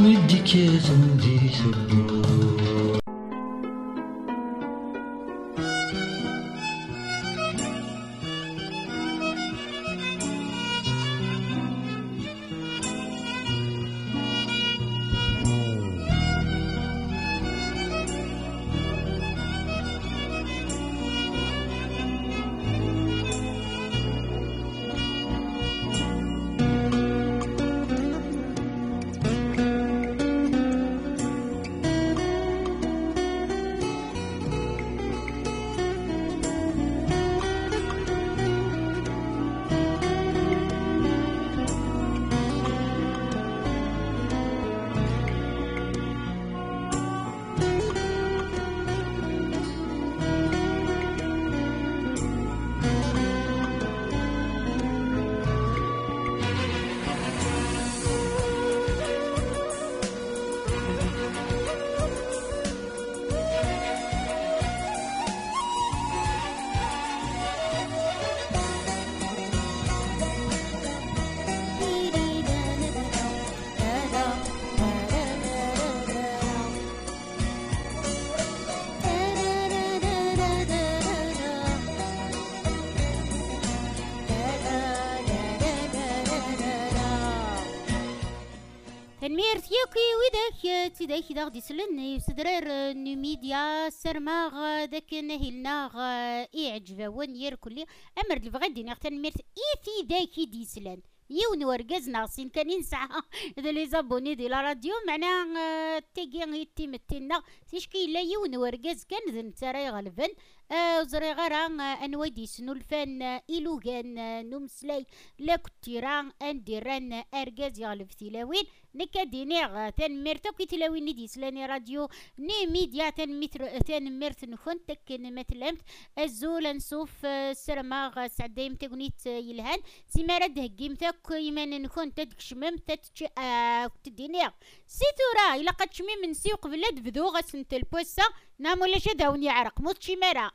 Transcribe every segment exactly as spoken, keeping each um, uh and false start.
مدكيزم دي سبو تنمير ثيوكي وذاك تداك داغ دي سلن يسدرر نميديا سرماغ ذاك نهيلناغ إعجبا ونير كلي أمر الفغادي ناغ تنمير إيثي ذاك دي سلن يون ورقز ناقصين كان ينسعى هذا لي زابوني دي لا راديو معناها تيجي يتيمتينا تيشكي لا يون ورقز كان ذن تراي غالبا وزري غرا انواي دي سنو الفن إلوغان نمسلاي لا كتيران انديران ارقاز يغلب تلاوين نكادينيغ تنمير توكي تلاوين دي سلاني راديو ني ميديا تنمير تنمير تنخون تكن مثلمت الزول نصوف سرماغ سعدايم تقنيت يلهان سيمارا دهقيم تاك يمان نخون تدك شمم تتش تدينيغ سيتورا إلا قد شمم نسيوق بلاد بدو غسنت البوسة نامو لا شداوني عرق موت شمارا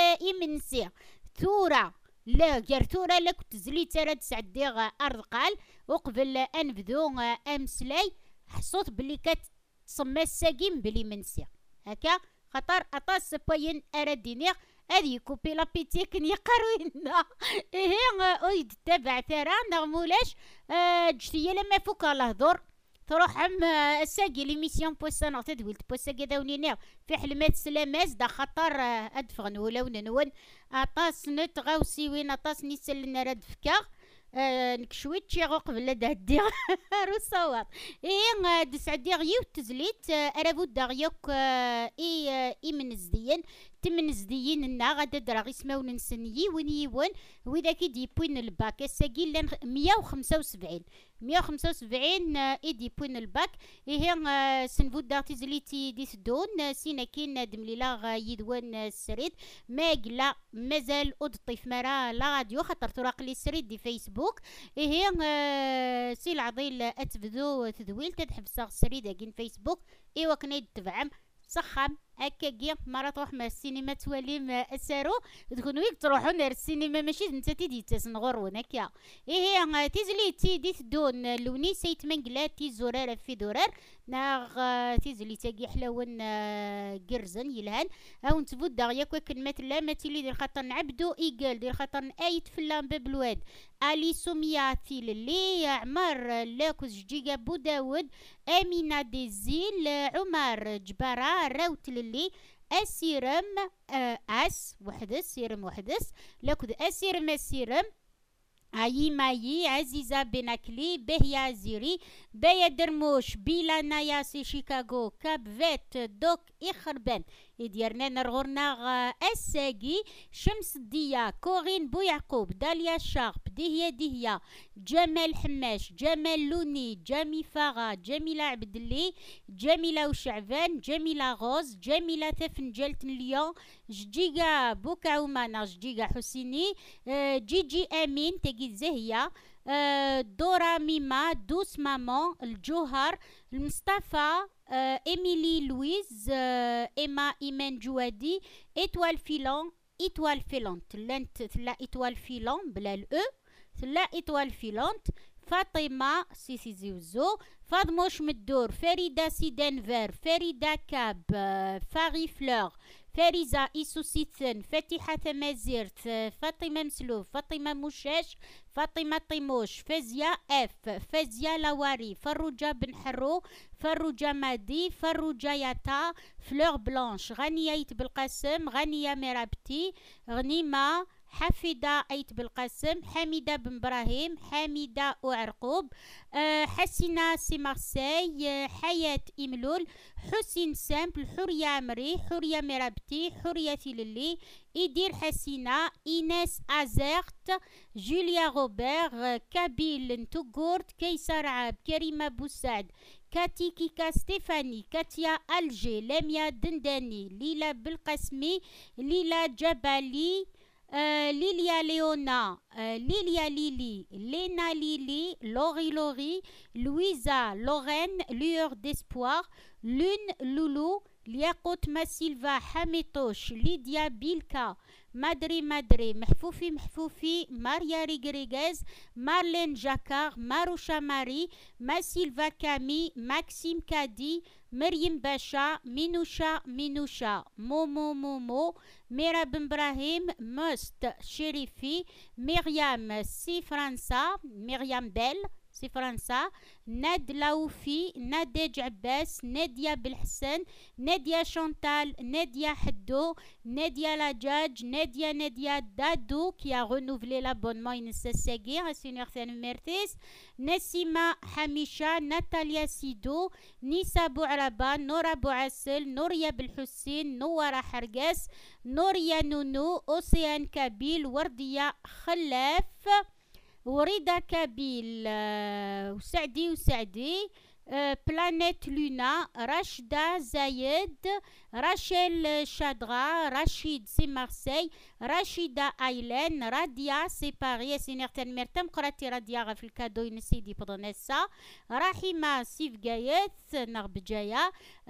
إيمنسي ثورة لا جر ثورة لا كنت زليت تراد سعديغ أرض قال وقبل أنبذو أمسلاي حصوت بلي كتصمى الساقيم بلي منسي هكا خطر أطاس باين أردينيغ هذي كوبي لابيتيك يقروينا إيه أويد تابع ثرا نغمولاش جتيا لما فوق الهضور تروح عم الساقي ليميسيون بوسا نغتا دويلت بوسا كداونينا في حلمات سلاماز دا خطر ادفغن ولاو نون اطاس نتغاوسي وين اطاس نيسلنا راد فكا أه نكشويت شي غوق بلا دهدي روصوات ايه دسعدي غيو تزليت ارابو داغيوك اي اي منزديين تمنزديين النا غادا دراغي سماو نسنيي ونيون وإذا كي ديبوين الباك الساقي لان مية وخمسة وسبعين مية وخمسة وسبعين اي ديبوين الباك ايه سنفو داغتي زليتي ديس دون سينا كين دمليلا يدوان السريد ما قلا مازال اضطيف مرا لا راديو خاطر تراق لي السريد دي فيسبوك ايه سي العضيل اتبدو تدويل تتحبس السريد اكين فيسبوك ايوا كنا يتبعم صخام هكا كي مرة تروح مع السينما تواليم السارو تكونوا يك تروحوا نار السينما ماشي انت تيدي تسنغرون هكا ايه تيزلي تيدي تدون لوني سيت منقلا تي زرار في درار ناغ تيزلي تاقي حلاون قرزن يلهان هاو نتفوت داغيا كوكن مثلا ماتيلي دير خاطر نعبدو ايقال دير خاطر ايت فلان باب الواد الي سوميا تيل اللي عمر لاكوز جيجا بو داود امينه ديزيل عمر جبارة راوت للي اسيرم آه اس وحدس سيرم وحدس لاكود اسيرم اسيرم عي مايي عزيزة بناكلي بهيا زيري بيا درموش بيلا ناياسي شيكاغو كاب فيت دوك إخربان إديرنا نرغورنا الساقي شمس الديا كورين بو يعقوب داليا شارب دهيا دهيا جمال حماش جمال لوني جامي فاغا جميلة عبدلي جميلة وشعبان جميلة غوز جميلة تفنجلت اليوم جيجا بوكا عمانا جيجا حسيني جيجي أمين تجي زهية دورا ميما دوس مامون الجوهر المصطفى إيميلي لويز إما إيمان جوادي إتوال فيلون إتوال فيلونت تلا إتوال فيلون بلا الأو تلا إتوال فيلونت فاطمة سيسي زيوزو، فاطموش مدور، فريدة سيدنفر، فريدة كاب، فاري فلور، فريزة إيسو سيتن، فاتحة تمازيرت، فاطمة مسلوف، فاطمة مشاش، فاطمة طيموش، فازية اف، فازية لواري، فروجة بن حرو، فروجة مادي، فروجة ياتا، فلور بلانش، غنية يت بالقاسم، غنية مرابتي، غنيمة، حفيدة أيت بالقاسم، حميدة بن إبراهيم، حميدة وعرقوب، أه حسينة سي مارسي، أه حياة إملول، حسين سامبل، حورية عمري، حورية مرابتي، حورية للي، إدير حسينة، إيناس أزيرت، جوليا روبير، أه كابيل نتوغورت، كيسر عاب، كريمة بوسعد، كاتي كيكا ستيفاني، كاتيا ألجي، لميا دنداني، ليلى بالقسمي، ليلى جبالي، آه ليليا ليونا، آه ليليا ليلي، لينا ليلي، لوري لوري، لويزا لورين، ليور ديسبوار، لون لولو، لياقوت ما سيلفا حميطوش، ليديا بيلكا، مادري مادري، محفوفي محفوفي، ماريا ريغريغيز، مارلين جاكار، ماروشا ماري، ما سيلفا كامي، ماكسيم كادي، مريم باشا، مينوشا مينوشا، مومو مومو، ميرا بن ابراهيم، مست شريفي، مريم سي فرنسا، مريم بيل سي فرنسا، ناد لاوفي، نادج عباس، نادية بالحسن، نادية شانتال، نادية حدو، نادية لاجاج، نادية نادية دادو qui a renouvelé l'abonnement ينسساقي غاسينيغ ثاني ميرتيس، نسيمة حميشة، ناتاليا سيدو، نيسا بوعربة، نورا بوعسل، نوريا بالحسين، نورا حرقاس، نوريا نونو، أوسيان كابيل، وردية خلاف، وريدا كابيل، آه وسعدي وسعدي، آه بلانيت لونا، راشدة زايد، راشيل شادغا، رشيد سي مارسي، رشيدة ايلين، راديا سي باري سينيغ تنميرتم قراتي راديا في الكادو ينسيدي بضنسا، رحيمة سي فقايث نغ بجاية،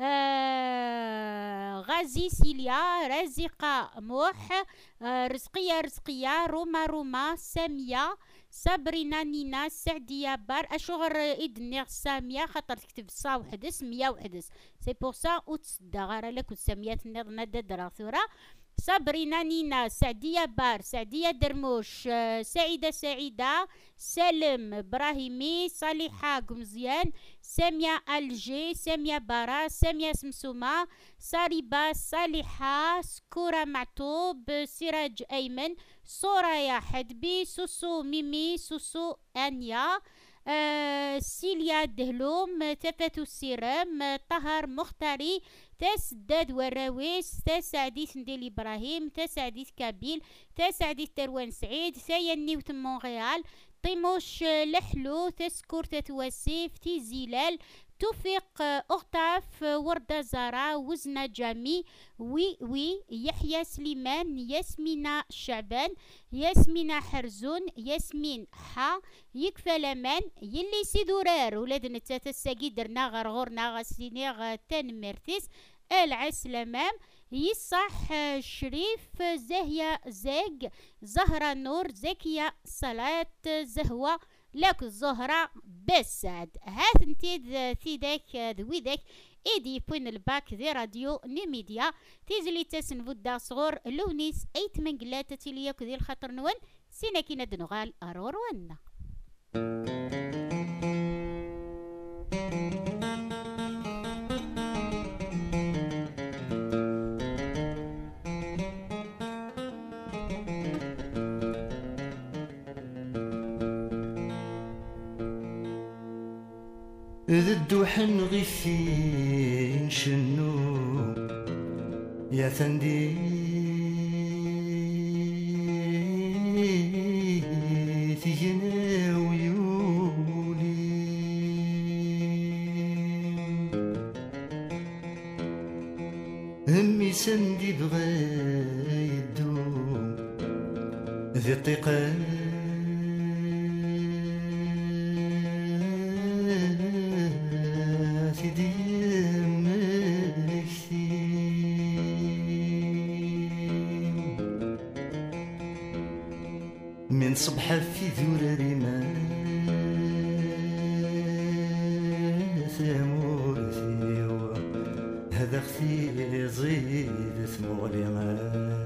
آه غازي سيليا، رزقة موح، آه رزقية رزقية، روما روما، سامية، صابرينا نينا، سعدية بار، اشغر ايدنيغ سامية خاطر تكتب صا وحدس مية وحدس سي بور سا وتصدى غير لك وسميات نيض نادا دراثورة، صابرينا نينا، سعدية بار، سعدية درموش، سعيدة سعيدة، سالم ابراهيمي، صالحة قمزيان، سامية الجي، سامية بارا، سامية سمسومة، صاربة صالحة، سكورة معتوب، سراج ايمن، سوريا حدبي، سوسو ميمي، سوسو انيا، آه سيليا دهلوم، تفتو السيرام، طهر مختاري، تسداد وراويس، تسعديث نديل ابراهيم، تسعديث كابيل، تسعديث تروان سعيد، ثياني وتم مونغيال، طيموش لحلو، تسكور تتواسيف، تيزيلال، توفيق أغطاف، وردة زارا، وزنة جامي، وي وي، يحيى سليمان، ياسمينة شعبان، ياسمينة حرزون، ياسمين حا، يكفى لمان، يلي سيدورار ولاد نتاتا الساقي درنا غير غورنا غاسينيغ تان مرتيس العسلامام، يصح شريف، زاهية زاق، زهرة نور، زكية صلاة، زهوة لك الزهرة بسعد، هات انتي ثيداك ذويداك ايدي بوين الباك ذي راديو نيميديا تيزلي تسن فودا صغور لونيس ايت من قلاتة تيلياك ذي الخطر نوان سيناكينا دنغال ارور وانا ذا الدوحن غيثين شنو يا ثندي ثينا ويولي همي سندي بغا يدوم ذي الطيقان من صبحة في ذراري ما ثمورتي هذا اختي زيد ثمولي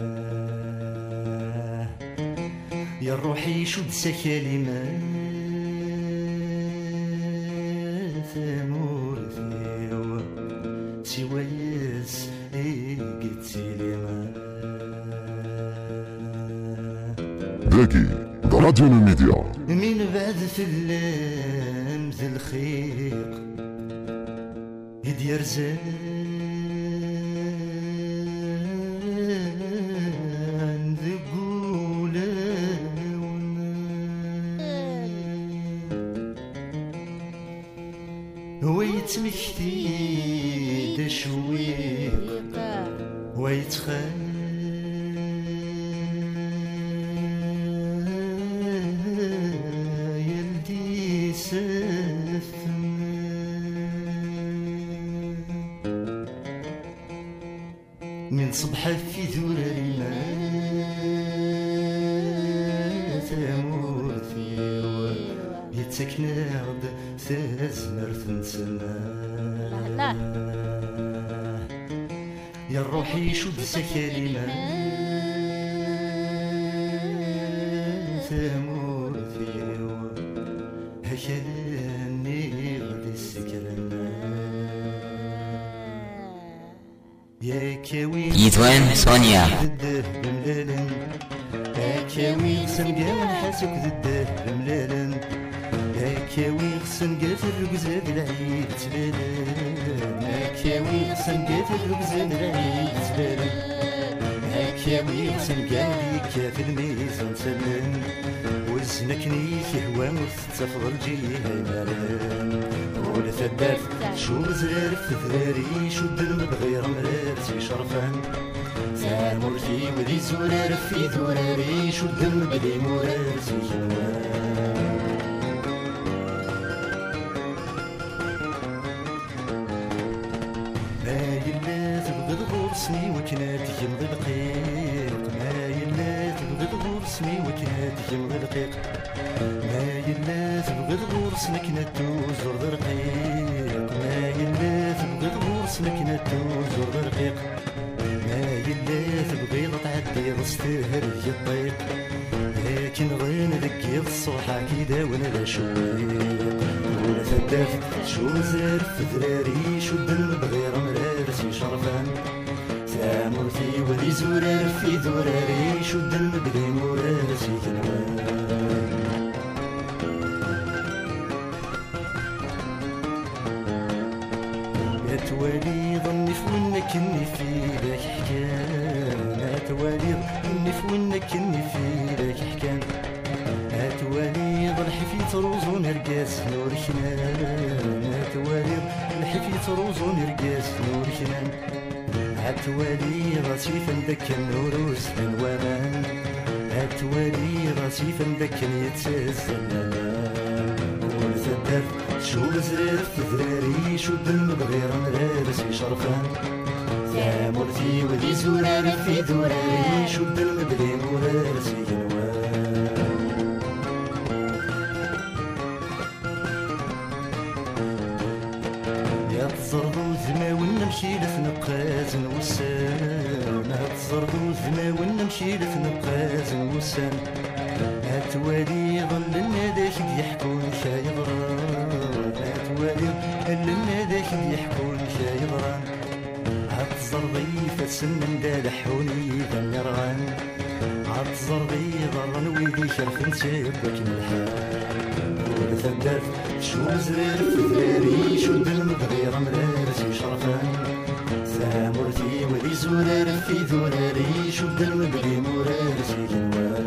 يا روحي شد سكالي ما ثمورتي سوايس قد سيلي ذكي راديو ميديا من بعد في اللام ذي الخيق يدي رزان ذي قولاون هو يتمكتي دا شويق هو يتخيل من صبحة في ذرر الماء ثمورتي يتسكنا غد تزمر تنسنا يا روحي شد سكالي ما ثمورتي هكذاني غد السكرنا يا كاوي يتوان سونيا يا كاوي سنقا ونحاسك ذده بملالا يا كاوي سنقا الرقزة بالعيد تبالا يا كاوي سنقا الرقزة بالعيد تبالا يا كاوي سنقا ليك في الميزان سلم وزنك نيك هوا وتتفضل جيها مالان ولا ثبات شو مزرار في ذراري شد المبغير مرارتي شرفان سامورتي ودي زرار في ذراري شد المبلي مرارتي جوان ما يلا تبغض غرسني وكنات يمضي دقيق ما يلا تبغض غرسني وكنات يمضي دقيق ما يلا تبغض غرسنك نتوزر درقيق ما يلا تبغض غرسنك نتوزر درقيق ما يلا تبغيض تعدي ضستهر الطيق لكن غين ذكي الصبحة كيدا وانا لا شويق ولا ثبات شو زار في ذراري شد المبغير مرارتي شرفان ثامرتي ولي زرار في ذراري شد المبغي مرارتي جنوان توالي ظني في ونك اني في ذاك حكام ما توالي ظني في ونك اني في ذاك حكام ما توالي ظلحي في تروزون رقاس نور خنان ما توالي ظلحي في تروزون رقاس نور خنان عتوالي راسي فندك النوروس الوامان عتوالي راسي فندك يتسلل ثبت شو بزرار في ذراري شد المبغير مرارتي شرفان ثامرتي ودي زرار في ذراري شد المبغي مرارتي جنوان يا تزردو ذماون نمشي لثنقاز وسان يا تزردو ذماون نمشي لثنقاز وسان هتوالي ظل الناداك يحكون شايضران هتوالي ظل الناداك يحكون شايضران عتزرضي فسن دالحوني ذا النرغان عتزرضي ضرن ويدي شرف سيبك الحال ثبت شو زرار في ذراري شد المبغير مرارتي شرفان ثامرتي ولي زرار في ذراري شد المبغي مرارتي جنوان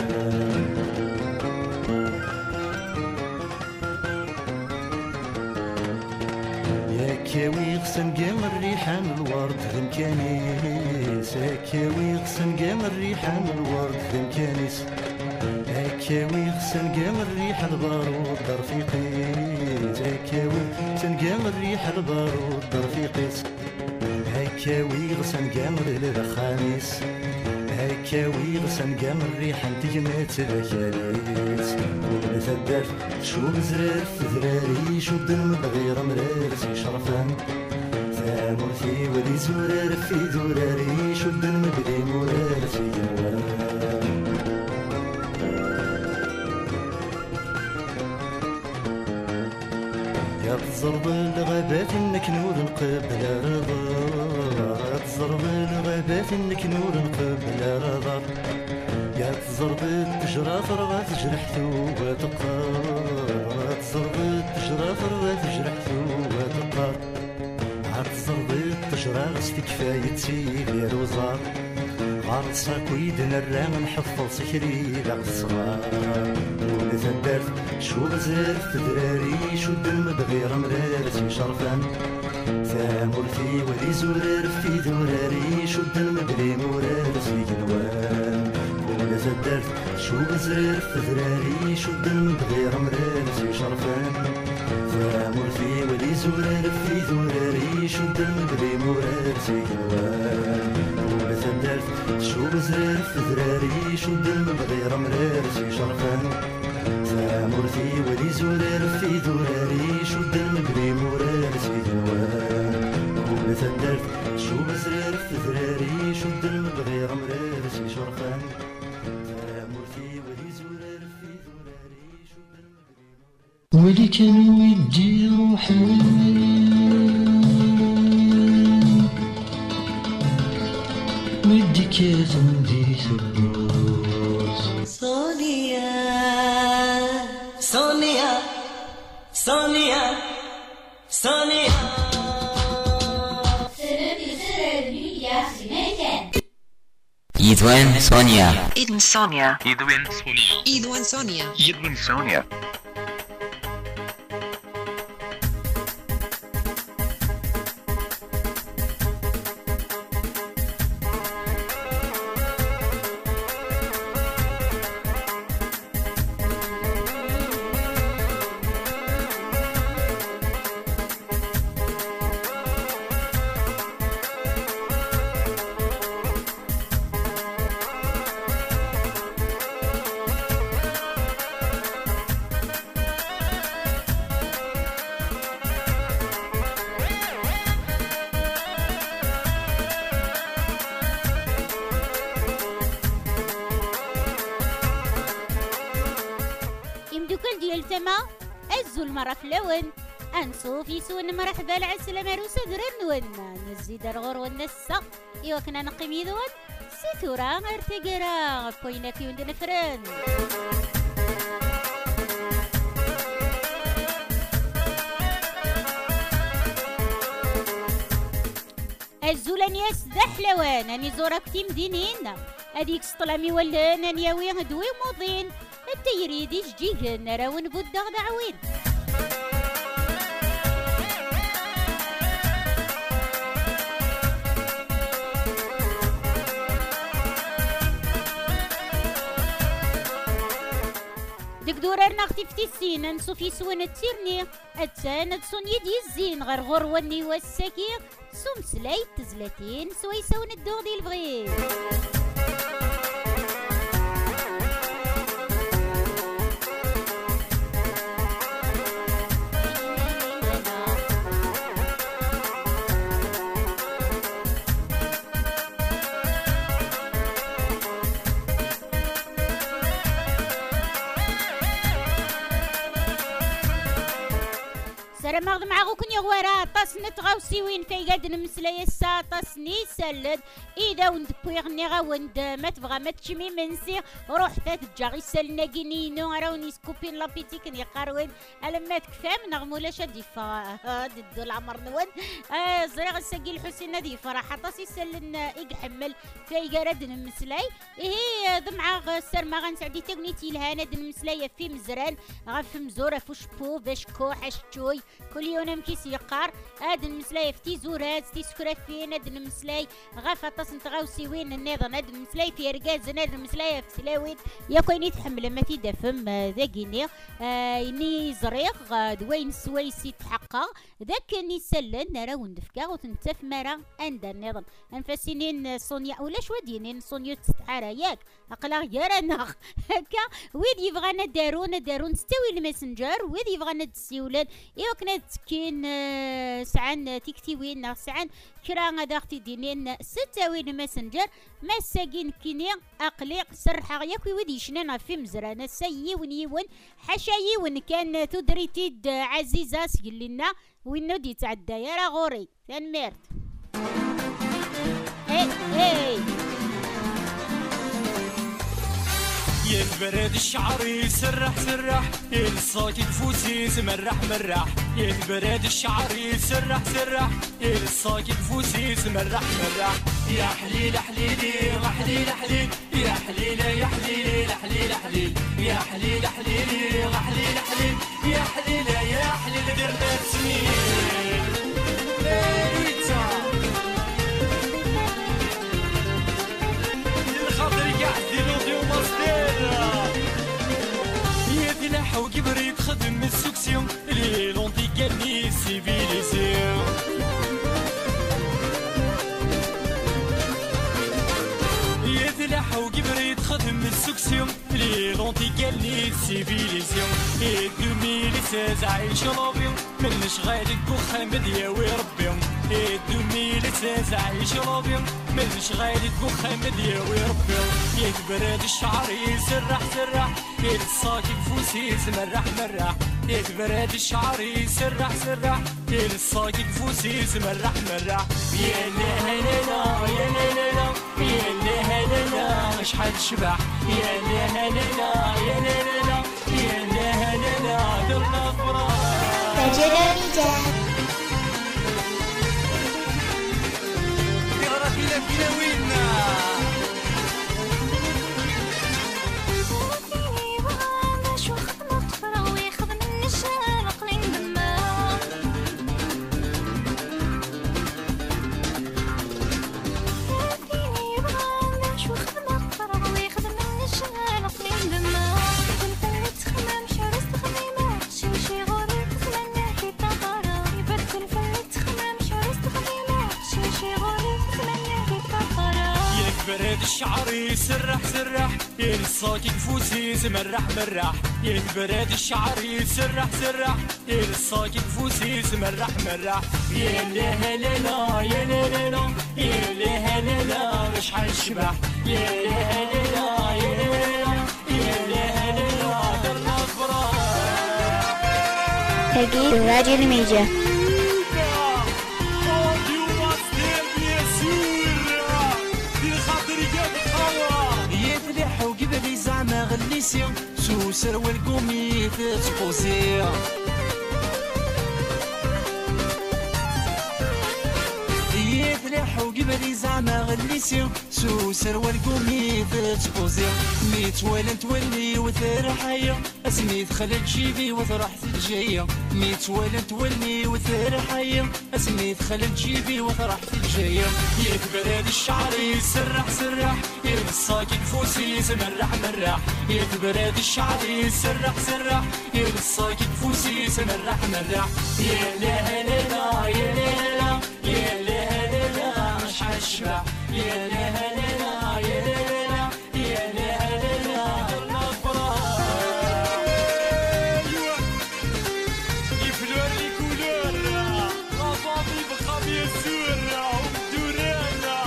كاوي غسن قام الريحان الورد ذمكانيس كاوي غسن قام الريحان الورد ذمكانيس كاوي غسن قام الريح البارود رفيقيس كاوي غسن قام الريح البارود رفيقيس كاوي غسن قام الخامس كاوي غسان قام الريحة تجمات ذكريت ولا ثدار شو بزرار في ذراري شو الدم بغير مرارتي شرفان ثامرتي ولي زرار في ذراري شو الدم بغي مرارتي جوان يا تزرب الغابات انك نور قبل رضا تزرب الغابات انك نور قبل رضا يا تزرب التجرى فرغا تجرح ثوبة تقار تزرب التجرى فرغا تجرح ثوبة تقار عاد تزرب التجرى غستك فايتي غير وزار غارصا كويدنا الرام نحفظ سكري لغ الصغار ولا ثدارت شو غزال في دراري شو الدم بغير مرارتي شرفان ثامرتي ولي زرار في ذراري شو الدم بغي مرارتي جنوان ولا ثدارت شو غزال في دراري شو الدم بغير مرارتي شرفان ثامرتي ولي زرار في ذراري شو الدم بغي مرارتي جنوان ولا ثدارت شو بزرار في ذراري شو الدم بغير مرارتي شرفان ثامرتي ولي زرار في ذراري شو الدم بغي مرارتي جنوان ولا ثدارت شو بزرار في ذراري شو الدم بغير مرارتي شرفان ثامرتي ولي زرار في ذراري شو الدم بغي ولي كان ودي روحي ودي كاز ودي ثبوت سونيا سونيا سونيا سونيا Idwen Sonia. Idwen Sonia. Idwen Sonia. Idwen Sonia. Idwen Sonia. يمدوكل ديال تما الزول مرة في لون انسو في سون مرحبا العسلة ماروسة درن نزيد الغور والنسة ايوا كنا نقيم يدون ستورا غير تقرا بوينا كيون دنفرن الزولان ياس دحلوان اني زورك تيم دينين هذيك سطلامي ولان اني ياوي هدوي موضين التيريدي جيجن راون بودا دعوين دكدور ارنا اختي فتي السين نسو في سوان التيرني اتسان تسون يدي الزين غير غرواني والسكير سوم سلايت تزلاتين سويسا وندوغ ديال البغي سلام مع غوكن يغوارا طاس نتغاوسي وين في قاد نمسلايا السا طاس نيسالد اذا وندبوي غني غاوند ما تبغى ما تشمي منسي روح ثات جاغي سالنا كينينو راوني سكوبين لابيتي كن يقاروين لما تكفى نغمولا شادي فا ضد العمر نون آه زريغ الساقي الحسين هذه فرحه طاس يسالنا يحمل في قاد نمسلاي هي ضمعه سر ما غنسعدي تغنيتي لهانا نمسلايا في مزران غاف مزوره فوش بو باش كوحش تشوي كل يوم كيس يقار هاد المسلاي في تيزورات تيسكرافين هاد المسلاي غاف طاس نتغاوسي وين النظام هاد المسلاي في ركاز هاد المسلاي في تلاويت يا كويني تحمل ما تيدفم ذاكيني آه اني زريق دوين سويسي تحقق ذاك اني سلن راو ندفكا وتنتف مرا عند النظام انفاسينين سونيا ولا شو دينين سونيا تستحارى ياك اقلا غير انا هكا ويد يبغانا دارون دارون ستوي الماسنجر ويد يبغانا تسيولان ايوا كنا تكين آه سعان تيكتيوين سعان كرا غادا اختي دينين ستاوي الماسنجر ما ساكين كيني اقلي سرحا ياك ويد يشنان في مزرانه سيون يون حاشا يون كان تدريتي عزيزه سيلنا وين دي تعدى يا راه غوري تنمرت هي هي يا البراد الشعر يسرح سرح يا الصوت الفوسي مرح مرح يا البراد الشعر يسرح سرح يا الصوت الفوسي مرح مرح يا حليل حليلي حليل حليل يا حليل يا حليل حليل حليل يا حليل حليلي حليل حليل يا حليل يا حليل درنا سنين الخاطر قاعد يلوضي ومصدر يدلح وكبريت خدم السكسيون لي لونتي قالني سيفيليزيون يدلح وكبريت خدم السكسيون لي لونتي قالني سيفيليزيون اي ألفين وستة عايش لوبيون منش غادي تبوخ مديا ويربيهم اي ألفين وستة عايش لوبيون منش غادي تبوخ مديا ويربيهم يا البراد الشعر يسرح سرح يا الصاكي فوسي مرح مرح يا البراد الشعر يسرح سرح يا الصاكي فوسي مرح مرح يا لا لا لا يا لا لا لا يا لا لا لا شحال شبح يا لا لا لا يا لا لا لا يا لا لا لا درنا فراق يغرى فينا فينا وينا براد الشعر يسرح سرح يا الصوت الفوسي مرح مرح يا البراد الشعر يسرح سرح يا الصوت الفوسي مرح مرح يا لا لا لا يا لا لا لا يا لا لا لا شحال شبح يا لا لا لا يا لا لا يا لا لا لا درنا فراق أكيد راديو الميديا زعما غليسي سوسر والقومي تسبوزي يفلح وقبلي زعما غليسي سوسر والقومي تسبوزي ميت ولا تولي وثر حيا اسميت خلت جيبي وثرح الجاية ميت ولا تولي وثر حيا اسميت خلت جيبي وثرح الجاية يكبر هاد الشعر يسرح سرح يلصاك نفوسي مرح مرح يكبر هاد الشعر يسرح سرح يلصاك نفوسي مرح مرح يا لا لا لا يا لا لا يا لا لا لا مش هشبع يا لا لا لا يا لا لا يا لا لا لا الافراح يفلور لي كولور غفاضي بخبي السور وبدورانا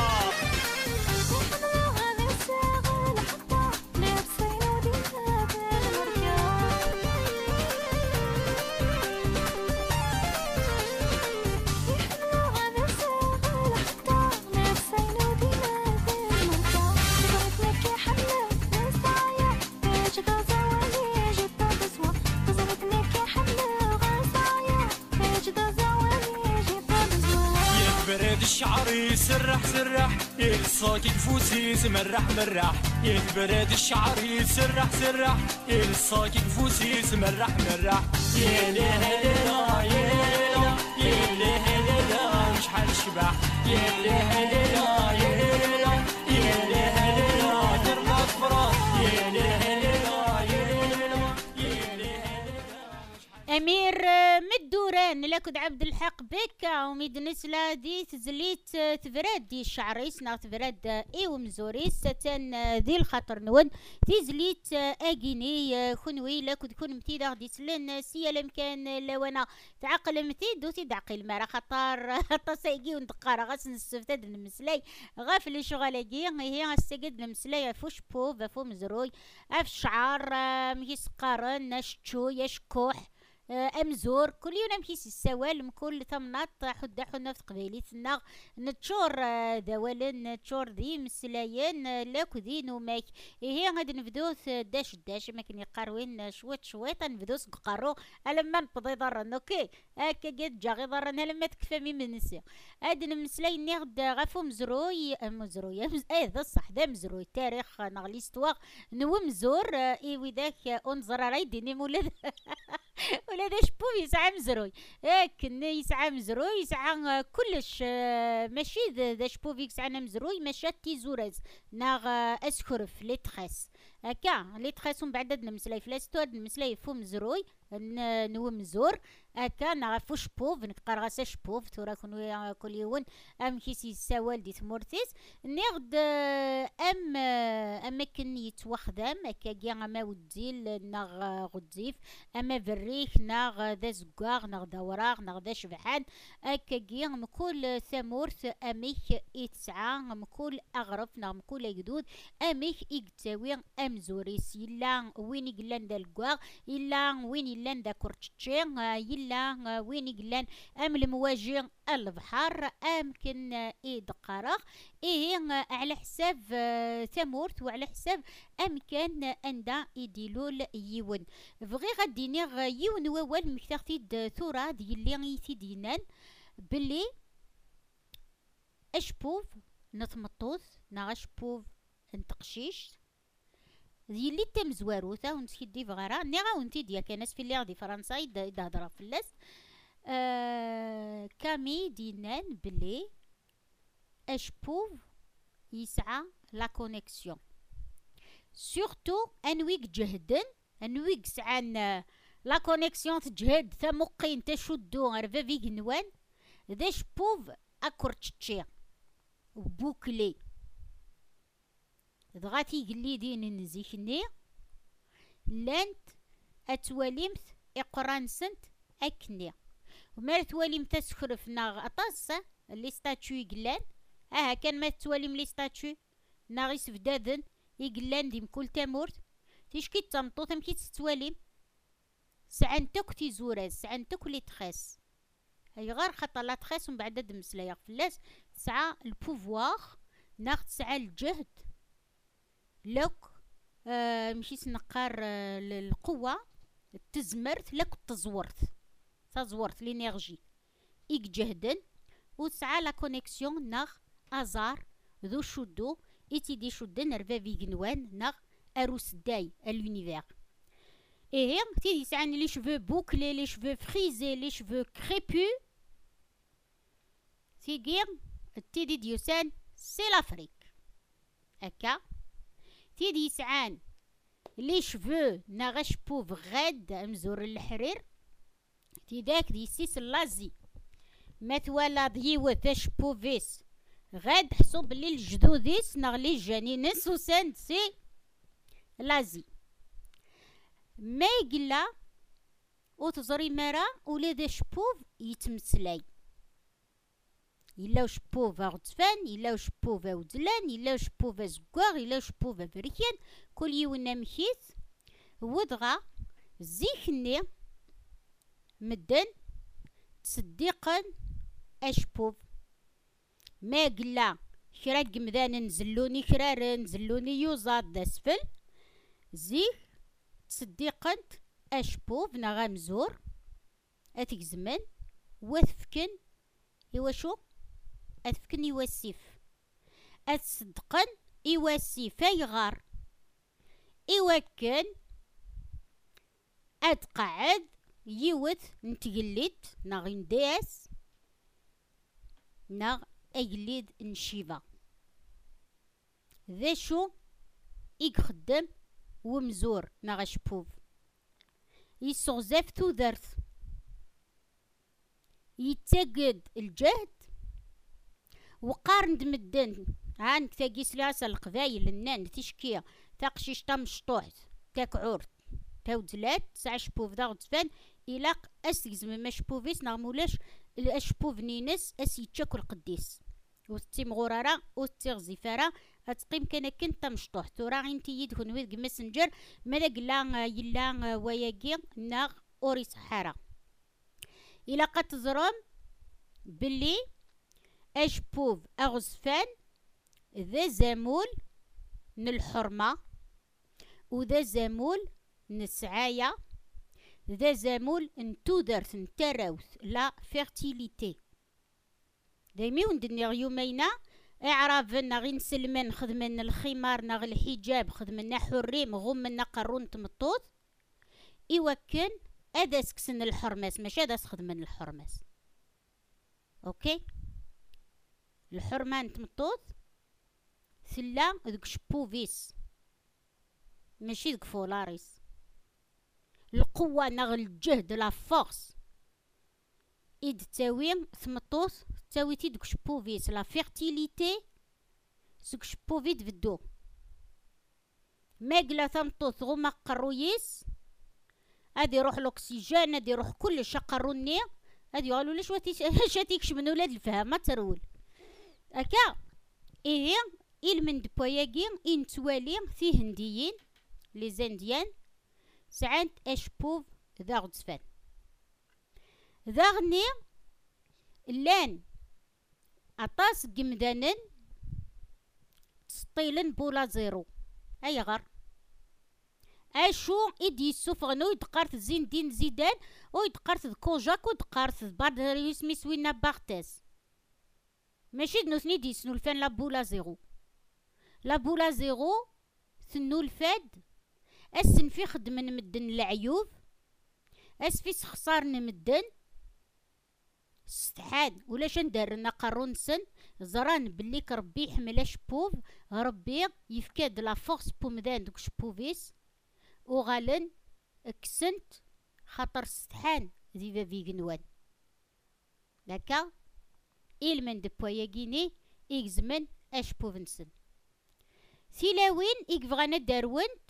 يتبرد الشعر يسرح سرح يلصاك كفوسي سمرح مرح يتبرد الشعر يسرح سرح يلصاك كفوسي سمرح مرح يا لا لا يا لا يا لا لا مش حنشبح يا لا لا يا لا يا لا لا درنا فرا يا لا لا يا لا يا لا امير مدوران لكد عبد الحق بكا وميد نسلا دي تزليت تفراد دي الشعريس نا تفراد اي ومزوريس ستان ذي الخطر نون تزليت اجيني خنوي لكد كون متيدا غدي سلن سيا لمكان لو انا تعقل متيد و تدعقل مرا خطر تصيقي وندقارا غاس نستفاد المسلاي غافل شغالاكي هي السجد المسلاي فوش بو فو مزروي اف شعر مهيس قارن شتشو يشكوح امزور كل يوم نمشي السوالم كل ثمنات حدا حنا في قبيلتنا نتشور دوالن نتشور ذي مسلايين لاكو ذي وماك هي غادي نبدوث داش داش ما كان يقاروين شويت شويت نبدوث قارو لما نبضي ضرن اوكي هكا قد جا غي ضرن لما تكفى من نسي هاد المسلايين ناخد غافو مزروي مزروي اي ذا صح ذا مزروي تاريخ نغلي استواغ نو مزور اي وذاك انظر رايديني مولد ولا داش بو يسعى مزروي ياك يسعى مزروي يسعى كلش ماشي داش بو يسعى مزروي ماشي تيزورز ناغ اسخرف لي تخاس هكا لي تخاس من بعد نمسلاي فلاستو هاد المسلاي فو مزروي نو مزور هكا نعرفوش بوف نقرا شبوف تورا كون كل يوم ام كيسي السوال دي تمورتيس نغد ام اماكن يتوخدم هكا كاع ما وديل ناغ غديف اما بريك ناغ ذا زكاغ ناغ دوراغ ناغ ذا شبحان هكا كاع مكل ثمورت اميك يتسعى مكل اغرف ناغ مكل يدود اميك يقتاوي امزوريس يلا وين يقلان ذا الكواغ يلا وين يلان ذا كورتشين يلا وين يقلان ام المواجه البحر امكن اي دقارق ايه على حساب ثمورت وعلى حساب امكان اندا يديلول يون فغي غادي نيغ يون ووال مكتاختيد ثورة ديالي يتيدينان بلي اشبوف نتمطوث نا اشبوف نتقشيش ديالي تم زواروثا ونسكي فغارا نيغا ونتي ديال كناس في اللي غادي فرنسا يدهضر فلاس آه كامي دينان بلي اشبوف يسعى لا كونيكسيون سورتو انويك جهدن انويك سعان لا كونيكسيون تجهد ثمقين تشدو غرفا فيك نوان ذا شبوف اكورتشي بوكلي دغاتي قلي دين نزيكني لانت اتواليمت اقران سنت اكني وما تواليم تسخرف ناغ اطاسة اللي ستاتشو يقلان اه كان ما تواليم لي ستاتشو ناغي سفدادن يقلان ديم كل تامورت تيشكي تمطو تمكي تتواليم سعنتك تيزوراز سعنتك لي تخاس هاي غير خطا لا تخاس ومن بعد دمسلايا فلاس تسعى البوفوار ناغ تسعى الجهد لوك آه مشي سنقار آه القوة تزمرت لك تزورت تزورت لينيرجي إيك جهدن وتسعى لا كونيكسيون ناغ أزار ذو شدو إتي دي شدن رفا فيغنوان ناغ أروس داي الونيفير إيه تيدي سعاني لي شفو بوكلي لي شفو فريزي لي شفو كريبو تيجير تيدي ديوسان سي لافريك هكا تيدي يسعان لي شفو ناغش بوف غاد مزور الحرير تيداك دي سيس اللازي ما توالى ضيوة تاش بوفيس غاد حسو بلي الجدوديس ناغلي جانينس وسان سي لازي ما يقلا وتزري مرا ولا ذا شبوف يتمسلاي إلا شبوف غطفان إلا شبوف ودلان إلا شبوف زكواغ إلا شبوف فريكان كل يونا مكيث ودغا زيخني مدن تصديقا أشبوف ما قلا كرا قمذان نزلوني كرا نزلوني يوزاد داسفل زيخ تصديقا أشبوف نغا مزور أتك زمن وثفكن إوا شو أثفكن يوسف أتصدقن يوسف يغار إوكن أتقعد يوث نتقلد ناغ نداس ناغ أجلد نشيفا ذا شو يخدم ومزور ناغ شبوف يسغزف تودرث يتقد الجهد وقارن دمدن عانك تاقيس لاسا القبايل النان تشكية تاقشيش تمشطوح تاكعورت تاودلات ساع شبوف دا غدفان إلاق أسيزم ما شبوفيس نغمولاش الأشبوف نينس أسي تشاكل قديس وستي مغورارا وستي غزيفارا هتقيم كان كنت مشطوح تورا انتي يدهن ويدق مسنجر ماذا قلا يلا وياقي ناغ أوري سحارة إلا قد تزرم بلي أشبوف أغزفان ذا زامول نالحرمة وذا زامول نسعايا ذا زامول نتودرث نتراوث لا فيرتيليتي دايمي وندني يومينا اعرافنا غي نسلمن خدمنا الخمار ناغ الحجاب خدمنا حريم غمنا قرون تمطوط إوكن هذا سكسن الحرماس ماشي هذا خدمن الحرماس اوكي الحرمان تمطوط ثلا ذوك شبوفيس ماشي ذوك فولاريس القوة ناغ الجهد لا فورس إد تاوي ثمطوط تاوي تي دوك شبوفيس لا فيرتيليتي سوك شبوفيت بدو ماقلا ثمطوط غما قرويس هادي يروح الاكسجين هادي يروح كلش قروني هادي يقولوا ليش واتي شاتيكش من ولاد الفهم ما ترول هكا إيه إلمن دبوياكي إن توالي في هنديين لي زنديان ساعات أشبوف ذا غدفان ذا غني لان أطاس قمدانن تسطيلن بولا زيرو أي غر أشو إدي يسوفغنو يدقارت زين دين زيدان ويدقارت كوجاك ويدقارت بعد يسمي سوينا باغتاس ماشي نوثني دي سنو الفان لا بولا زيرو لا بولا زيرو ثنو الفاد أسن في خدمن مدن العيوب أس في سخسار نمدن استحاد ولاش ندارنا قارون سن زران بلي كربي يحمل شبوف ربي يفكاد لا فورس بومدان دوك شبوفيس وغالن كسنت خاطر استحان ذي فافي قنوان داكا إلمن دبوياكيني إكزمن أشبوف نسن ثلاوين إكفغانا داروانت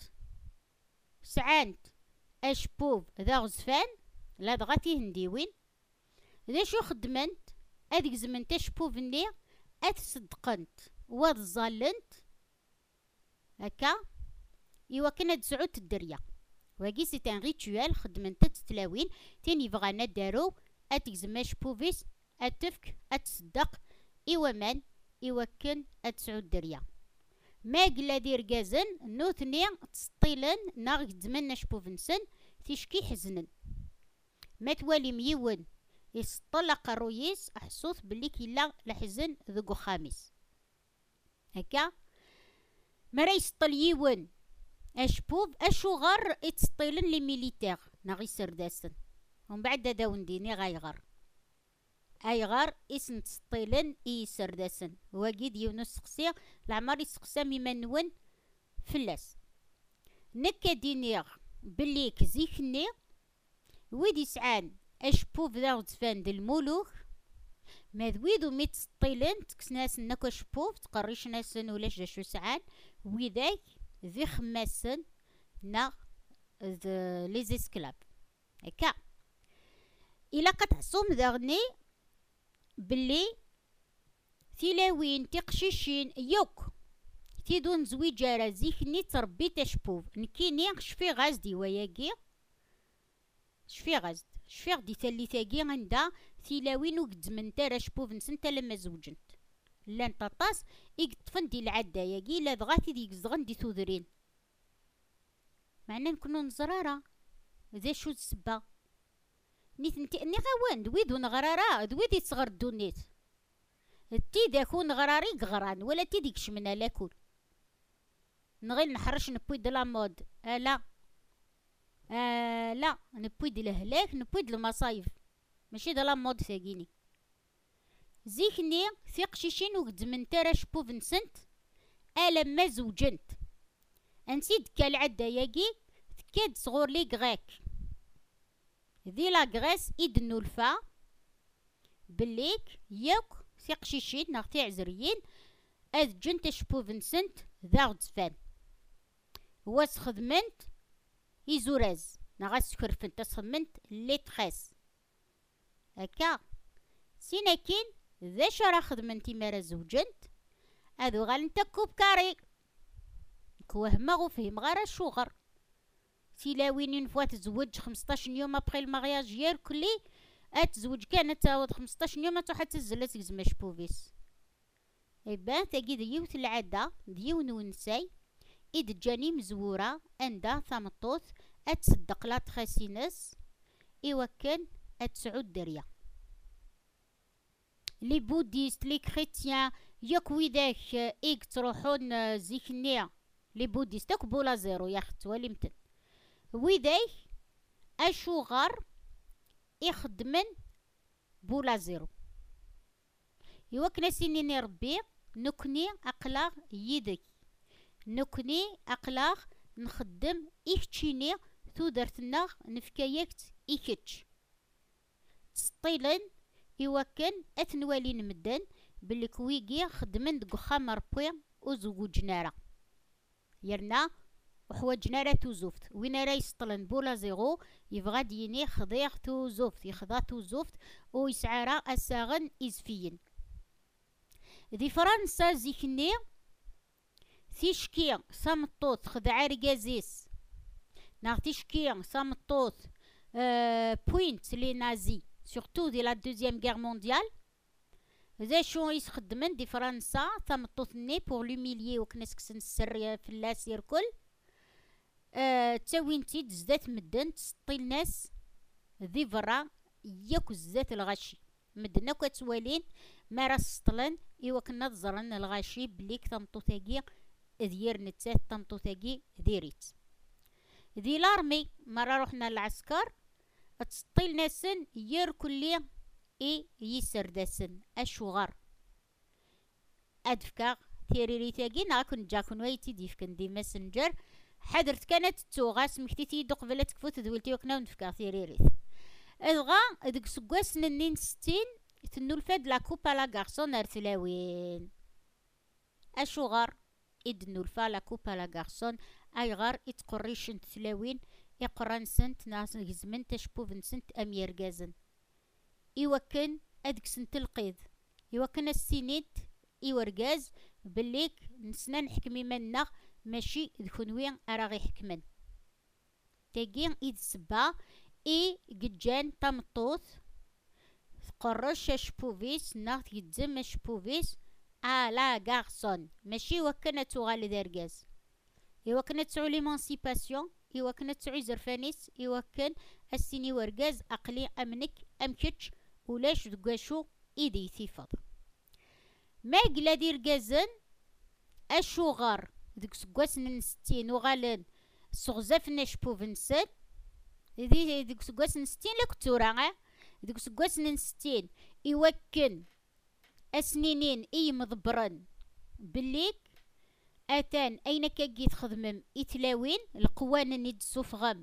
سعانت أشبوف ذا غزفان لا دغاتي هنديوين ذا شو خدمنت أذيك زمن تشبوف ني أتصدقنت واد ظلنت هكا إوا كنا تسعود الدريا واكي سي ان ريتوال خدمنت تتلاوين تاني بغانا دارو أتيك زما شبوفيس أتفك أتصدق إوا من إوا كن أتسعود الدريا ما قلا دير كازن نوثني تسطيلن ناغ زمن شبوف نسن تيشكي حزنن ما توالي ميون يسطلق الرويس أحسوث بلي كيلا لحزن ذوقو خامس هكا مرا يسطل يون أشبوب أشو غر يتسطيلن لي ميليتير ناغي سرداسن ومن بعد داون ديني غايغر أي غار إسن تسطيلن إي سرداسن واجد يونس سقسي العمار يسقسا مما نون فلاس نكا دينيغ بلي كزيكني ويدي سعان أشبوف ذا غزفان د الملوك ما ذويدو ميت سطيلن تكسناس نكو شبوف تقريش ناسن ولاش جاشو سعان وذاك ذي خماسن نا لي زيسكلاب هكا إلا قطعصوم ذاغني بلي تيلاوين تقشيشين يوك تيدون زويجارة زيكني تربي تشبوف نكيني شفي غازدي وياكي شفي غازد شفي غدي ثالي ثاقي عندها تيلاوين وقدمن تارا شبوف نسنتا لما زوجنت لان تطاس يقطفن دي العدا ياكي لا دغاتي دي يقزغن دي ثوذرين معنا نكونو نزرارة ذا شو السبة نيت نتي ني غاوان دويدو نغرارا دويد يتصغر الدونيت تيدا كون غراري غران ولا تيديك شمنا لاكل نغير نحرش نبويد لا مود. آه لا آه لا نبويد الهلاك نبويد المصايف ماشي دا لا مود ثاقيني. زيكني ثيق شيشين وقد من تراش بوفنسنت ألا ما زوجنت انسيد كالعادة ياقي تكاد صغور لي غاك ذي لا غاس إيد نولفا بليك ياك ثيق شيشين نغتي عزريين أذ جنتش بوفنسنت ذا غدفان واس خدمنت إزوراز نغاس كرفنت تسخدمنت لي تخاس هكا سيناكين ذا شرا خدمنتي مارا زوجنت هذو غالنتا كوب كاري كوهما غوفهم غارا شوغر سيلاوين نفوات تزوج خمسطاش يوم ابخي المغياج يار كلي اتزوج كانت تاود خمسطاش يوم حتى تزلت زماش بوفيس إبان تاقي ديوث العادة ديون ونساي إد جاني مزورة أندا ثامطوث أتصدق لا تخاسينس إوا كان أتسعود دريا لي بوديست لي كريتيان ياك ويداك إيك تروحون زيكنيا لي بوديست تاك بولا زيرو ياخت وليمتن ويداك أشوغر يخدمن بولا زيرو إوا كنا سنيني ربي نكني أقلاغ يدك نكني أقلاغ نخدم إيكتشيني تودرتنا نفكايكت إيكتش تسطيلن إوا كان أتنوالين مدن بلي كويكي خدمن دقو خامر بوي وزوجنارا يرنا وحواجنارا توزوفت وين راه يسطلن بولا زيرو يبغى ديني خضيغ توزوفت يخضا توزوفت ويسعارا أساغن إزفيين ذي فرنسا زيكني تيشكي صامطوط خدع رجازيس ناغ تيشكي صامطوط أه بوينت لي نازي سورتو دي لا دوزيام غير مونديال ذا شو يسخدمن دي فرنسا صامطوط ني بور لوميليي وكنسكسن السر في اللاس يركل أه تاوينتي تزدات مدن تسطي الناس ذي فرا ياكو زات الغشي مدنا كتوالين ما راه سطلن إوا كنا تزرن الغاشي بليك تمطوثاكي دير نتات تمطوثاكي ديريت ذي لارمي مرة روحنا للعسكر تسطيل ناسن ير كلي اي يسر داسن اشوغر ادفكا تيريري تاكي ناكن جاكن ويتي ديفكن دي ماسنجر حضرت كانت توغاس مكتيتي دوق فلا تكفوت دولتي وكنا نفكا تيريريت الغا ادك سكواس نين ستين تنول فاد لا كوبا لا غارسون ارتلاوين اشوغر إد نولفا لا كوبا لا غارسون اي غار اتقريشن تلاوين يقران سنت ناس غزمن تشبوفن سنت امير غازن إوا كان ادك سنت القيض إوا كان السينيت إوا رغاز بليك نسنا نحكمي منا ماشي دكونوين اراغي حكمن تاقين إد سبا إي قجان تمطوث قرش شبوفيس ناخد يتزم شبوفيس على غارسون ماشي وكنا تغال دارغاز إوا كانت تعو ليمانسيباسيون إوا كانت تعو زرفانيس إوا كان السيني ورغاز أقلي أمنك أمكتش ولاش دقاشو إيدي ثيفض ما قلا دير غازن أشوغر ديك سكواسن ستين وغالن سغزاف شبوفنسن دي ديك سكواسن ستين لك تورا ديك سكواسن ستين إوكن أسنينين إي مضبرن بليك أتان أين كاكي تخدمم إتلاوين القوانين يدسوف غم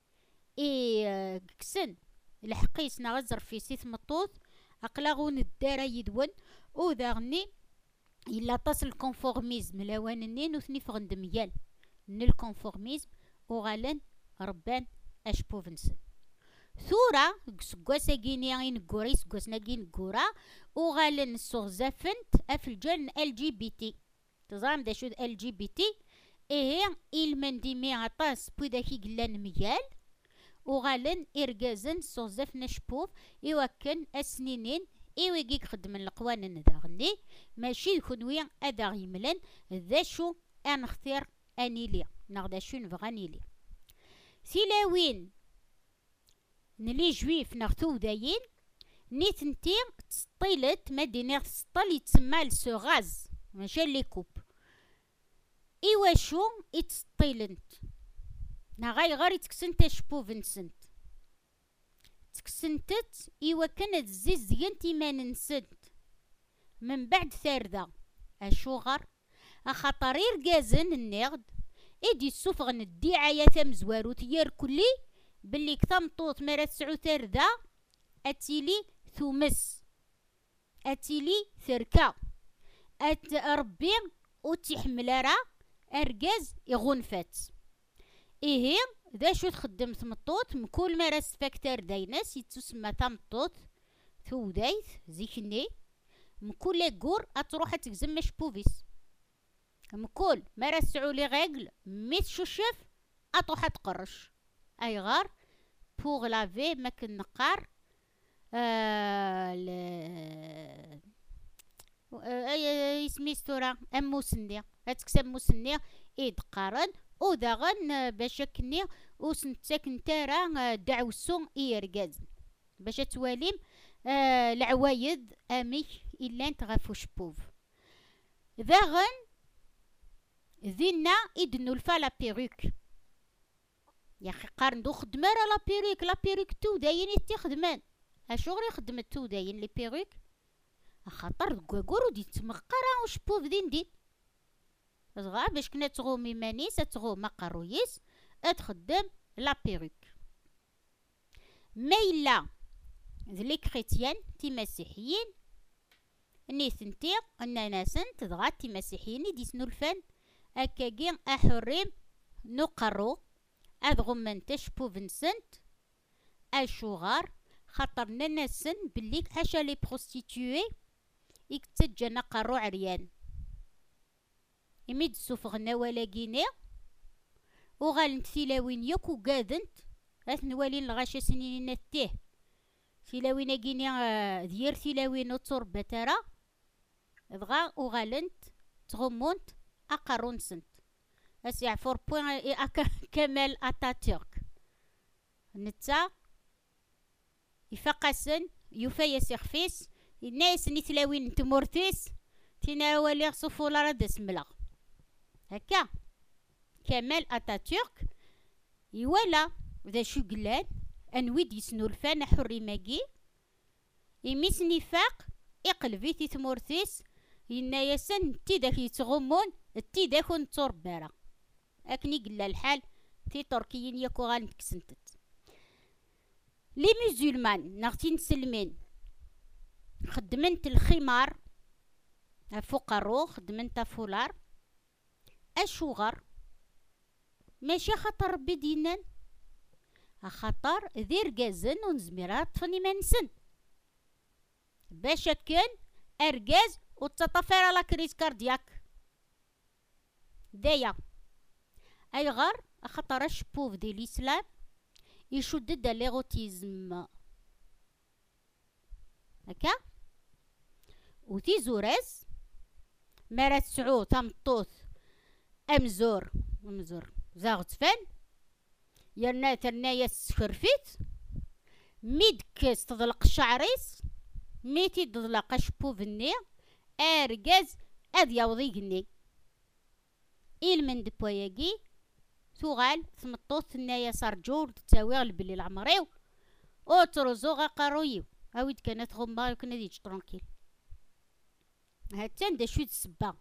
إي كسن الحقيس نغزر في سيث مطوط أقلاغون الدارة يدون وذاغني إلا تصل الكونفورميزم لواننين وثني فغندميال من الكونفورميزم وغالن ربان أشبوفنسن ثورة سكواسا كيني نكوري سكواسنا كي نكورا وغالن سوغزافنت أفلجان ال جي بي تي تزام دا شو ال جي بي تي إيه إلمنديمي عطاس بوداكي قلان ميال وغالن إرقازن سوغزافنا شبوف إواكن أسنينين إيوا كيك خدمن القوانين داغني ماشي كونويا أدا يملن ذا شو أنختار أنيليا نغدا شو نفغانيليا سيلاوين نلي جويف نغتو داين نيتنتي تسطيلت ما دينيغ تسطل يتسمى لسو غاز ماشي لي كوب. ايوا شو يتسطيلنت نا غاي غير تكسنت شبو فنسنت تكسنتت ايوا كانت زيز زينتي ما ننسنت من بعد ثاردا اشوغر اخاطر يرقازن النغد ايدي السفغن الدعاية تمزوارو تيار كلي باللي كثمطوط مرا تسعو ثاردا اتيلي ثومس اتيلي ثركا ات ربي وتحمل راه ارقاز يغنفات. ايه ذا شو تخدم ثمطوط مكل ما راس فاكتر دايناس يتسمى ثمطوط ثودايث زيكني مكل قور اتروح تكزم مش بوفيس مكل ما راسعو لي غاقل ميت شوشف اتروح تقرش اي غار بوغ لافي ما كنقار آه ل اي اسمي ستورا ام موسني هتكسب موسني ايد قارن او داغن باش كني وسنتك نتارا دعوسو ايرقاز باش تواليم آه العوايد امي الا انت غافوش بوف داغن ذينا ادنو الفا لا بيروك يا اخي قارن دو خدمه راه لا بيروك لا بيروك تو داين يتخدمان اشغل يخدم تو داين لي بيروك خاطر كوكورو دي تمقرا وش بوف دين دين صغار باش كنا تغومي مانيس تغوم قرويس اتخدم لا بيروك. ميلا ذلي كريتيان تي مسيحيين نيثنتي انا ناسن تضغى تي مسيحيين دي سنولفان اكاكين احريم نقرو اذغم تشبو فنسنت اشوغار خاطر ناسن باللي حاشا لي بروستيتوي يكتجنا قرو عريان يميد سوفغنا ولا كيني وغالنت ثيلاوين يكو قادنت اثنوالين لغاشا سنين نتيه ثيلاوين كيني دير ثيلاوين وتربة ترى دغا وغالنت تغمونت اقرون سنت اسيع فور بوين اكا كمال اتاتورك نتا يفقسن يوفا يسخفيس الناس نتلاوين تمورتيس تناولي صفولا رد سملا هكا كمال اتاتورك يوالا ذا شو قلان انويد يسنو الفان حري ماكي يميس نفاق يقلبي تي تمورتيس ينا يسن تيداك يتغمون تيداك نتوربارا اكني قلا الحال تي تركيين ياكو غانتكسنتت لي مسلمان نغتي نسلمين خدمنت الخمار فقرو خدمنت فولار اشوغر ماشي خاطر ربي دينان خاطر ذي رقازن ونزميرات طفني ما نسن باش كان ارقاز وتطفر على كريس كاردياك دايا اي غار خاطر الشبوف دي الاسلام يشدد ليغوتيزم هكا وتي زورس مرات تسعو تمطوث امزور امزور زاغتفان يرنا ترنايا سخرفيت ميدكس تضلق شعريس ميتي تضلق شبوفني ارقاز اذ يوضيقني المن دبوياكي ثوغال ثمطوث تنايا صار جور تساوي البلي العمريو او تروزوغا قرويو هاويد كانت غمبا وكنا ديج ترونكيل هاتان دا شويد السبا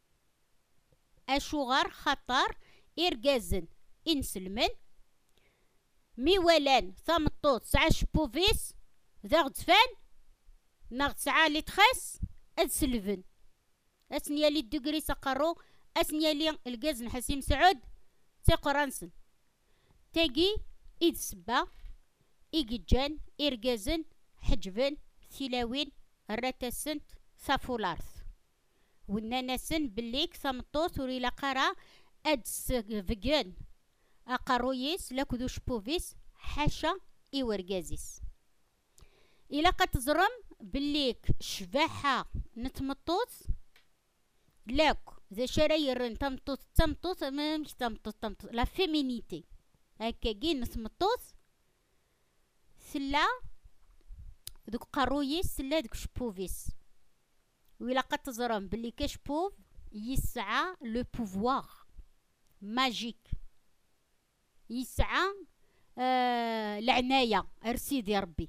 اشوغار خطر ارقازن انسلمن ميوالان ثمطوط ساعة شبوفيس ذا غدفان ناغ ساعة لي تخاس ادسلفن اسنيا لي الدقري سقرو اسنيا لي القازن حسيم سعود تقرانسن تاقي ايد سبا ايجان ارقازن حجبن ثلاوين الرتاسنت ثافولارث وناناسن بليك ثمطوط وريلا قرا ادس فيجان اقرويس لاكدو شبوفيس حاشا ايورقازيس إلا قتزرم بليك شباحة نتمطوط لاك ذا شراير تمطوط تمطوط مش تمطوط تمطوط لا فيمينيتي هكا كي نتمطوط سلا دوك قرويس لا دوك شبوفيس ويلا قد تزرم بلي كشبوف يسعى لو بوفوار ماجيك، يسعى آه العناية ارسيدي ربي،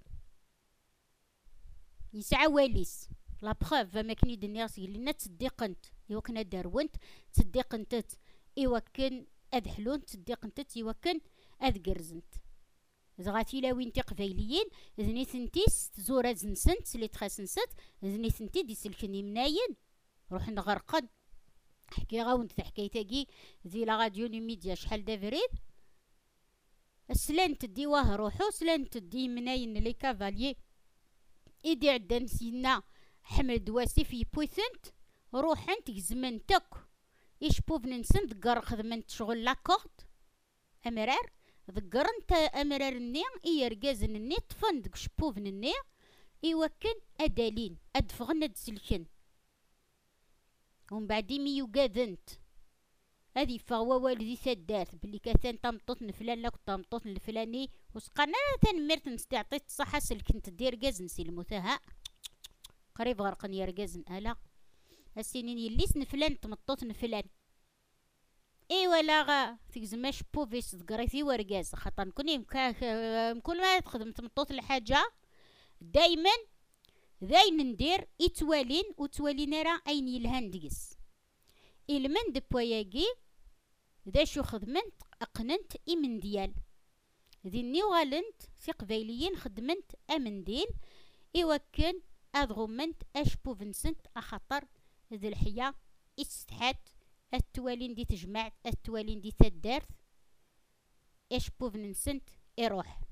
يسعى واليس لا بروف ما كني دنياس لينا تصديقنت ايوا كنا دارونت تصديقنت ايوا كان ادحلون تصديقنت ايوا كان ادقرزنت زغاتي لا وين تقبايليين ذني ثنتيس تزورا زنسنت سلي تخاسنست ذني ثنتي دي سلكني مناين روح نغرقن حكي غاونت حكايتاكي ذي لا راديو ميديا شحال دافريد سلانت ديواه روحو سلانت دي مناين لي كافاليي إيدي عدن سينا حمد واسف يبوثنت روحنت زمنتك إيش بوف ننسن ذكر خدمنت شغل لاكورد أمرار ذكر انت أمرار النيا إيا رقازن النيا طفن دك شبوف النيا إيوا كان أدالين أدفغن أدسلكن ومن بعد ميو قاذنت هذه فهو والدي سدات بلي كان تمطط فلان لك تمطط الفلاني وسقنا تنمرت نستعطيت صحه سلكنت دير قازن سي المتها قريب غرقن يا رقازن الا السنين يليس نفلان تمطط نفلان اي ولا غا تكزماش بوفيس تقريتي ورقاز خاطر نكون يمكن كل ما تخدم تمطط الحاجه دايما ذاين ندير يتوالين وتوالين راه اين يلهان ديس المن دبواياكي ذا شو خدمنت اقننت امن ديال ذي نيوغالنت في قبايليين خدمنت امن ديل ايوا كان اذغمنت اشبو فنسنت اخطر ذي الحياة استحات التوالين دي تجمعت التوالين دي تدارت اشبو فنسنت اروح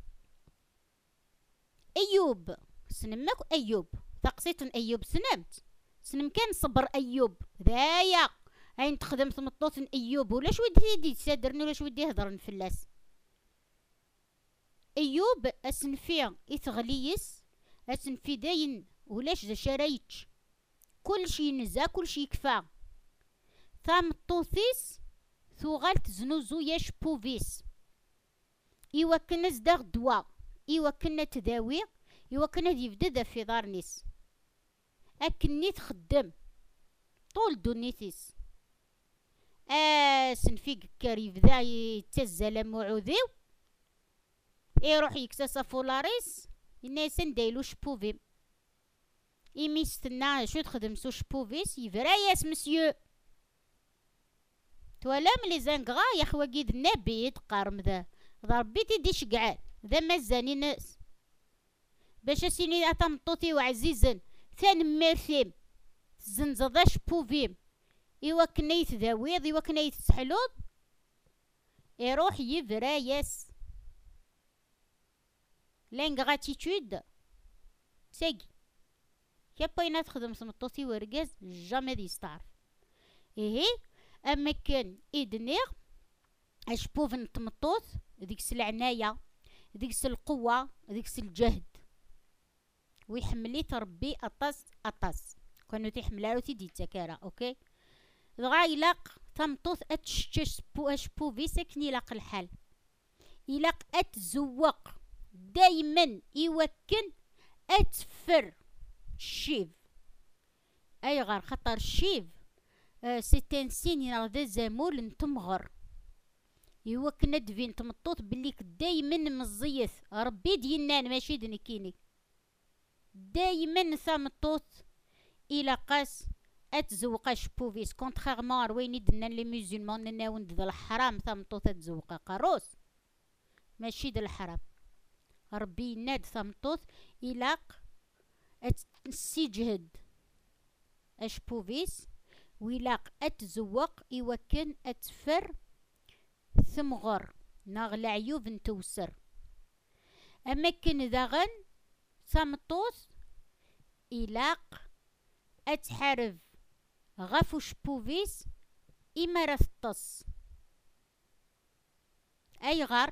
ايوب سنمك ايوب تقصيت ايوب سنمت سنم كان صبر ايوب ذايا عين تخدم ثمطوط ايوب ولاش ودي دي تسادرني ولاش ودي يهضر نفلاس ايوب اسنفيا يتغليس اسنفي داين ولاش ذا شرايتش كل شي نزا كل شي يكفى ثمطوثيس ثوغالت زنوزو ياش بوفيس ايوا كنا زداغ دوا ايوا كنا تداوي ايوا كنا يبدا في دارنيس اكني تخدم طول دونيتيس اسن فيك كاريف ذا يتزل موعوذيو يروح يكسس فولاريس الناس ندايلو شبوفي إيمي استنى شو تخدم سو شبوفيس يفراياس مسيو تولا ملي زنقغا يا خواقيد النبي تقارم ذا ضربي تيدي شقعان ذا مزاني ناس باش سيني اتمطوطي وعزيزا ثان ميرثيم زنزضا شبوفيم إيوا كنا يتذاويض إيوا كنا يتسحلوض يروح يفراياس لانغاتيتود تاقي كي باينا تخدم سمطوطي ورقاز جامي دي يستعرف إيه أما كان إدنيغ أشبوف نتمطوط ديكس العناية ديكس القوة ديكس الجهد ويحملي تربي أطاس أطاس كانو تيحملالو تيدي تكارا أوكي دغا يلاق تمطوط أتشتش بو أشبو في سكني يلاق الحال يلاق أتزوق دايما يوكن أتفر الشيف أي غار خطر الشيف آه سيتان سين ينغذا زامول نتمغر يوكن أدفين تمطوط بليك دايما مزيث ربي دينان ماشي دنكيني دايما ثمطوط إلى قاس أتزوق شبوفيس كونتخيغمون رويني دنا لي ميزولمون نناون د الحرام ثمطوط أتزوق قاروس ماشي د الحرام ربي يناد ثمطوط إلاق أتسجهد أشبوفيس ويلاق أتزوق إوكن أتفر ثمغر ناغل عيوب نتوسر أما كن ذاغن ثمطوط إلاق أتحارف غفو شبوفيس إما رثطس أي غار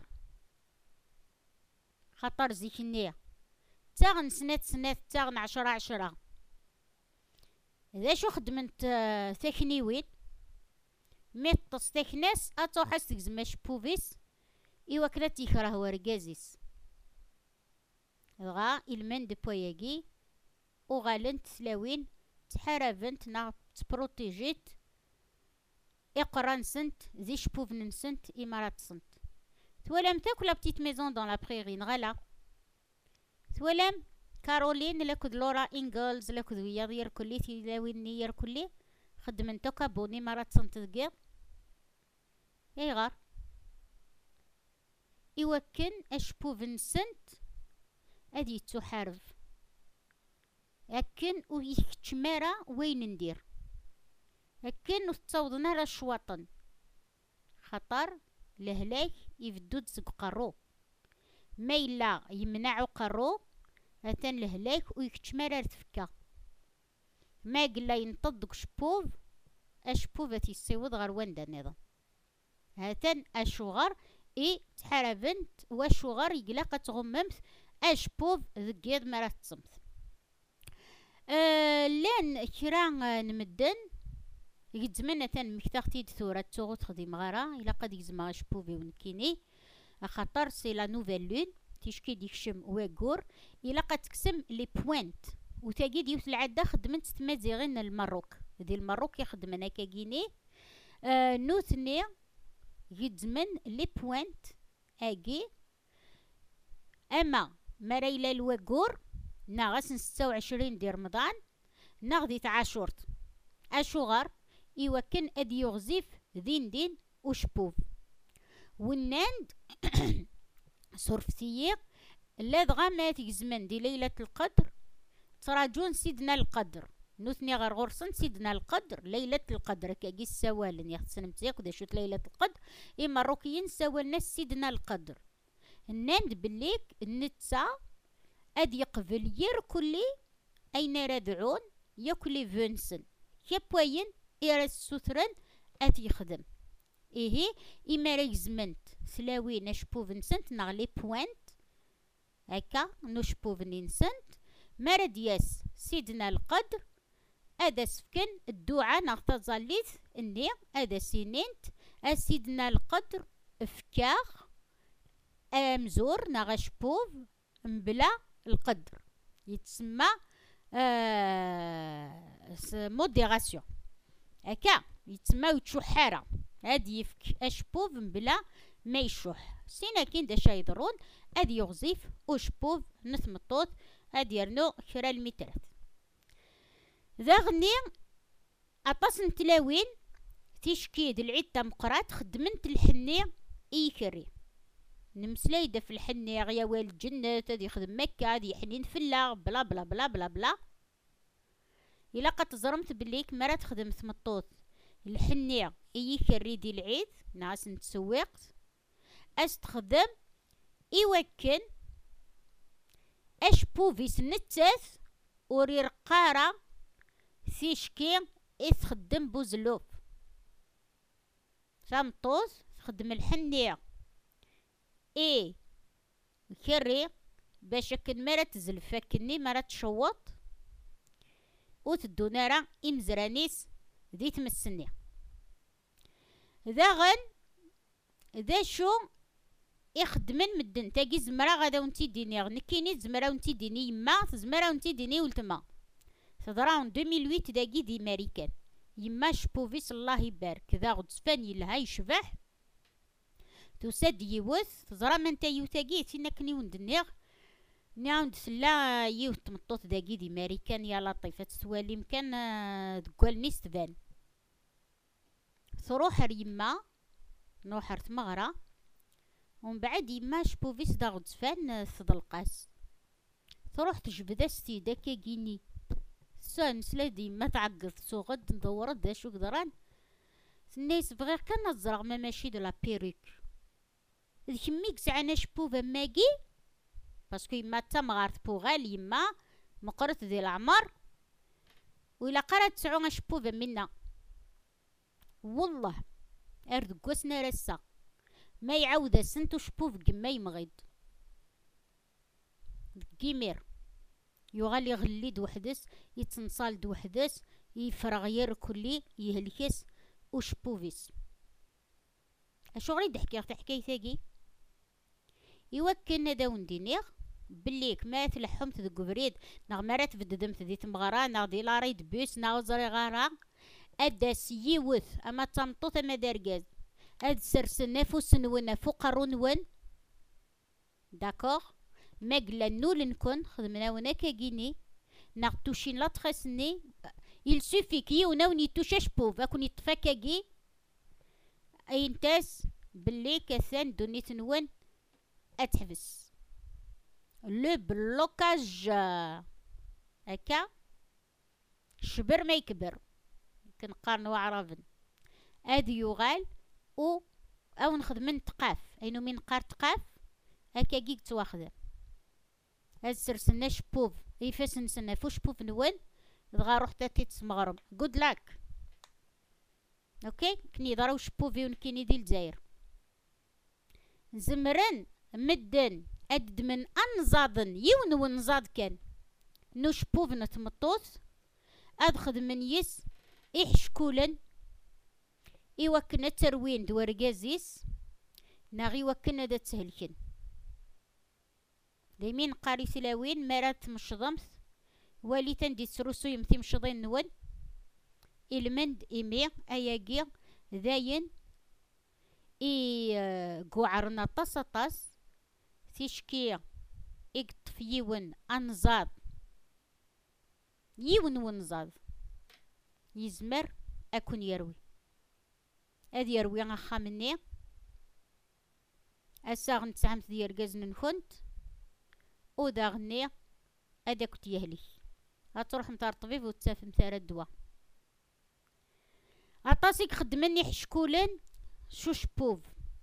خطر زيكنية تاغن سنات سنات تاغن عشرة عشرة إذا شو خدمت ثكنيوين ميطس ثكناس أتو حسك زما شبوفيس إوا كلا تيكره ورقازيس غا إلمان دو بوياكي وغالنت سلاوين تحاربنت نا تبروتيجيت إقران سنت ذي شبوفن سنت إمارات سنت. ثولام تاكو لا بتيت ميزون دون لا بريغي نغالا. ثولام كارولين لكد لورا إنجلز لكد وياض يركلي تلاوين يركلي خدمن توكا بوني مرات سنت دقيق إيغار إوكن أشبوفن سنت أدي تحارب أكن ويكتمارا وين ندير أكن وتصوضنا را شواطن خطر لهلاك يفدود زق قرو ما إلا يمنعو قرو أتن لهلاك ويكتمارا رتفكا ما قلا ينطدق شبوف أشبوفة يسيوض غير واندا نظام هاتن أشوغر إي تحاربنت واشوغر يقلاق تغممت أشبوف ذقيض مرات تصمت. أه لان كرا نمدن يتزمن تن مكتاختي دثورة تسوغو تخدم غارا إلا قد يزما أشبوفي ونكيني خاطر سي لا نوفيل لون تيشكي ديكشم واكور إلا قد تكسم لي بوينت وتاقي ديوت العادة خدمت تمازيغين المروك دي المروك يخدمن هكا كيني أه نوثني يتزمن لي بوينت اكي اما مريلا الواكور ناغس ستة وعشرين دي رمضان ناغدي تعاشورت اشوغر يوكن ادي يغزيف دين دين وشبوف والناند صرفتيه لا دغا ما تيزمن دي ليلة القدر تراجون سيدنا القدر نوثني غير غرسن سيدنا القدر ليلة القدر كاكي السوالن يخصن متياك دا شوت ليلة القدر إما روكيين سوالنا سيدنا القدر الناند بليك النتسا أد يقبل يركلي أين رادعون يكلي فونسن كيبوين إيرس سوثرن أد يخدم إيهي إما ريزمنت سلاوين أشبو فنسنت نغلي بوينت هكا نشبو فنسنت مرد ياس سيدنا القدر أدا سفكن الدعاء نغتظليث إني أدا سينينت أسيدنا القدر فكاغ أمزور نغشبوف مبلا القدر يتسمى آه موديغاسيون هكا يتسمى وتشحارة هادي يفك أشبوف مبلا ما يشوح سينا كين دا شايدرون أدي يغزيف وشبوف نثمطوط أدي يرنو كرا المترات ذا غني أطاس نتلاوين تشكيد العدة مقرات خدمنت الحني إيكري نمسلايدة في الحني غيا والد الجنة هادي يخدم مكة هادي حنين فلا بلا بلا بلا بلا بلا إلا قد زرمت بليك مرة تخدم ثمطوط الحني إيكري دي العيد ناس نتسوقت أستخدم إيوكن أشبوفيس نتاث ورير قارة سيشكي يتخدم بوزلوف شامطوز تخدم الحنية اي كري باش كن مرة تزلف كني مرة تشوط وتدونارا امزرانيس ذي تمسني ذا غن ذا شو يخدمن مدن تاقي زمرا غدا ونتي ديني نكيني زمرا ونتي ديني يما زمرا ونتي ديني ولتما تضراون ألفين وثمانية داقي دي ماريكان يما شبوفيس الله يبارك ذا غد سفاني لها يشبح توساد يوث تزرا من تا يوثاقي تينا كني وندنيغ نعاود سلا يوث تمطوط داقي دي ماريكان يا لطيفة تسوالي مكان دقوال نيس تبان تروح يما نوحر تمغرا ومن بعد يما شبوفيس دا غد سفان ثضلقاس تروح تجبد استيدا كاكيني سان سلادي ما تعقد سوغد ندور دا شو قدران الناس بغير كان نزرغ ما ماشي دو لا بيريك كمي كسعنا شبوفا ماكي باسكو يما تمغارت بوغال يما مقرت ديال العمر وإلا قرات تسعونا شبوفا منا والله ارد قوسنا رسا ما يعاود سنتو شبوف قما يمغيد كيمير يغالي يغلي دوحدس يتنصال دوحدس يفرغ يركلي يهلكس وشبوفيس اشو غريد حكي تحكي ثاقي يوكلنا داون دينيغ بليك ما تلحمت ذك بريد نغ مرات بددمت ذي تمغرا نغ دي لا ريد بيس نغ زري غارا ادا سيوث اما تمطوط اما دارقاز اد سرسن نفوس نون فقر نون داكوغ ما قلا نول نكون خدمنا وناك كيني نغ توشين لا تخسني il suffit كي وناوني توشاش بوف اكون يتفكاكي اينتاس بلي كثان دونيت نون اتحبس لو بلوكاج هكا شبر ما يكبر كنقارنو عرفن ادي يغال او او نخدم تقاف اينو من قار تقاف هكا كيك تواخذ هاد سرسنا شبوف يفاس نسنا فو شبوف نون دغا روح تاتي تسمغرم جود لاك اوكي كني ضراو شبوفي ونكيني دي الجزائر زمرن مدن ادد من انزاضن يون ونزاد كان نو شبوف نتمطوث ادخد من يس إحشكولن إيوكنا تروين دوار جازيس ناغي وكنا دا تسهلكن ليمين قاري سلاوين مرات مشضمث والي تندي تسروسو يمثي مشضين نون المند إيمي أياقي ذاين إي قوعرنا طاس طاس تيشكي إقطف يون أنزاد يون ونزاد يزمر أكون يروي أذ يروي غخا مني أساغ نتسعمت ديال قزن نكنت او داغني أدا كنت يهلي هتروح متار طبيب وتساف متار الدواء عطاسيك خدمني حشكولن شو شبوف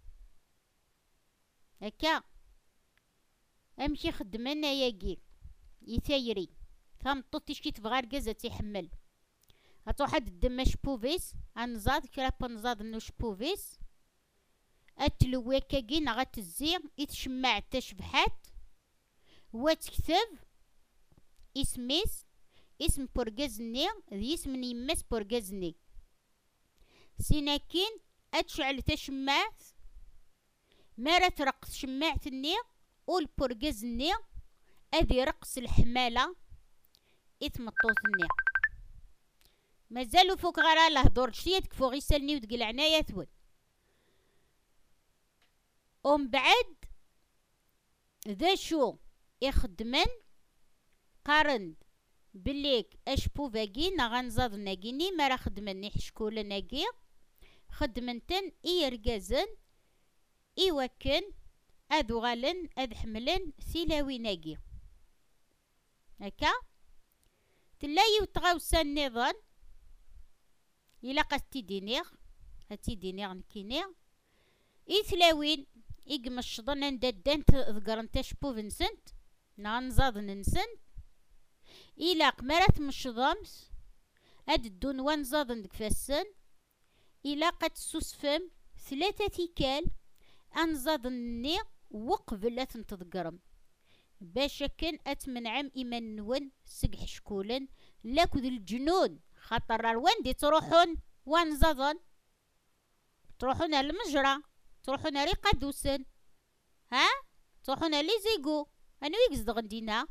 هكا امشي خدمنا ياقي يثايري فهمطو تيشكي تبغى رقازة تيحمل هاتو حد الدم شبوفيس انزاد كراب نزاد نو شبوفيس اتلوي كاكي نغات الزي يتشمع تشبحات واتكتب اسميس اسم بورغازني ذي اسم نيماس بورغازني سيناكين اتشعل تشمعت مارا ترقص شماعتني والبورغازني اذي رقص الحمالة اتمطوثني مازالو فوق غير الله دور شتي تكفو غي سالني وتقل عنايا ثول ومن بعد ذا شو يخدمن قارن بليك اشبو باقي نغنزاد ناقيني مرا خدمن يحشكول ناقي خدمنتن اي رقازن اي وكن اذو غالن اذ حملن سيلاوي ناقي هكا تلاي وتغاوسا النظام إلا قد دينيغ هاتي دينيغ نكينيغ إثلاوين إقمش ظنن دادان تذكرن تشبوف نسنت نانزاد ننسنت إلا قمرات مش ضامس هاد الدون وانزادن دك فاسن إلا قد سوسفم ثلاثة تيكال أنزادني وقبلة تذكرم باش كان أتمنعم إيمان نون سقح شكولن لاكد الجنون خاطر الوان دي تروحون وان زادن تروحون المجرى تروحون ريقة دوسن ها تروحون لي زيقو انو يقصد غندينا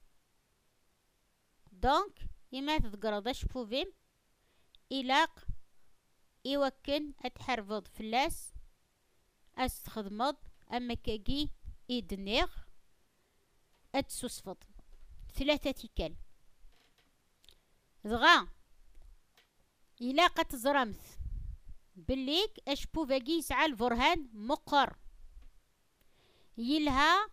دونك يما تذكر ذا شبوفيم إلاق إيوكن أتحرفض فلاس أستخدمض أما كاكي إيدنيغ أتسوسفض ثلاثة تيكال ضغا إلا قد زرمث بليك أشبو فاقي يسعى الفرهان مقر يلها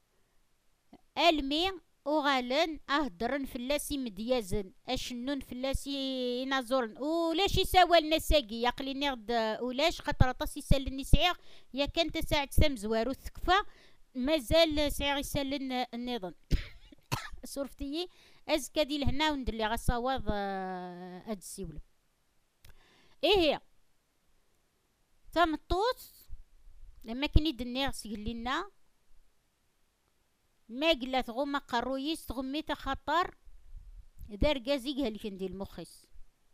ألمي وغالن أهدرن فلاسي مديازن أشنون فلاسي نازورن ولاش يساوى النساقي يقلي نغد ولاش خاطر طاسي سالني سعيغ يا كانت ساعة سام زوارو ثكفة مازال سعيغ يسالن النظام صورفتي أزكا دي لهنا وندلي غصاواض هاد السيولة ايه هي تمطوط لما كان يدنيغ سيقلينا ما قلت غوما قرويس تغميت خطر دار قازيقها اللي كندي المخيس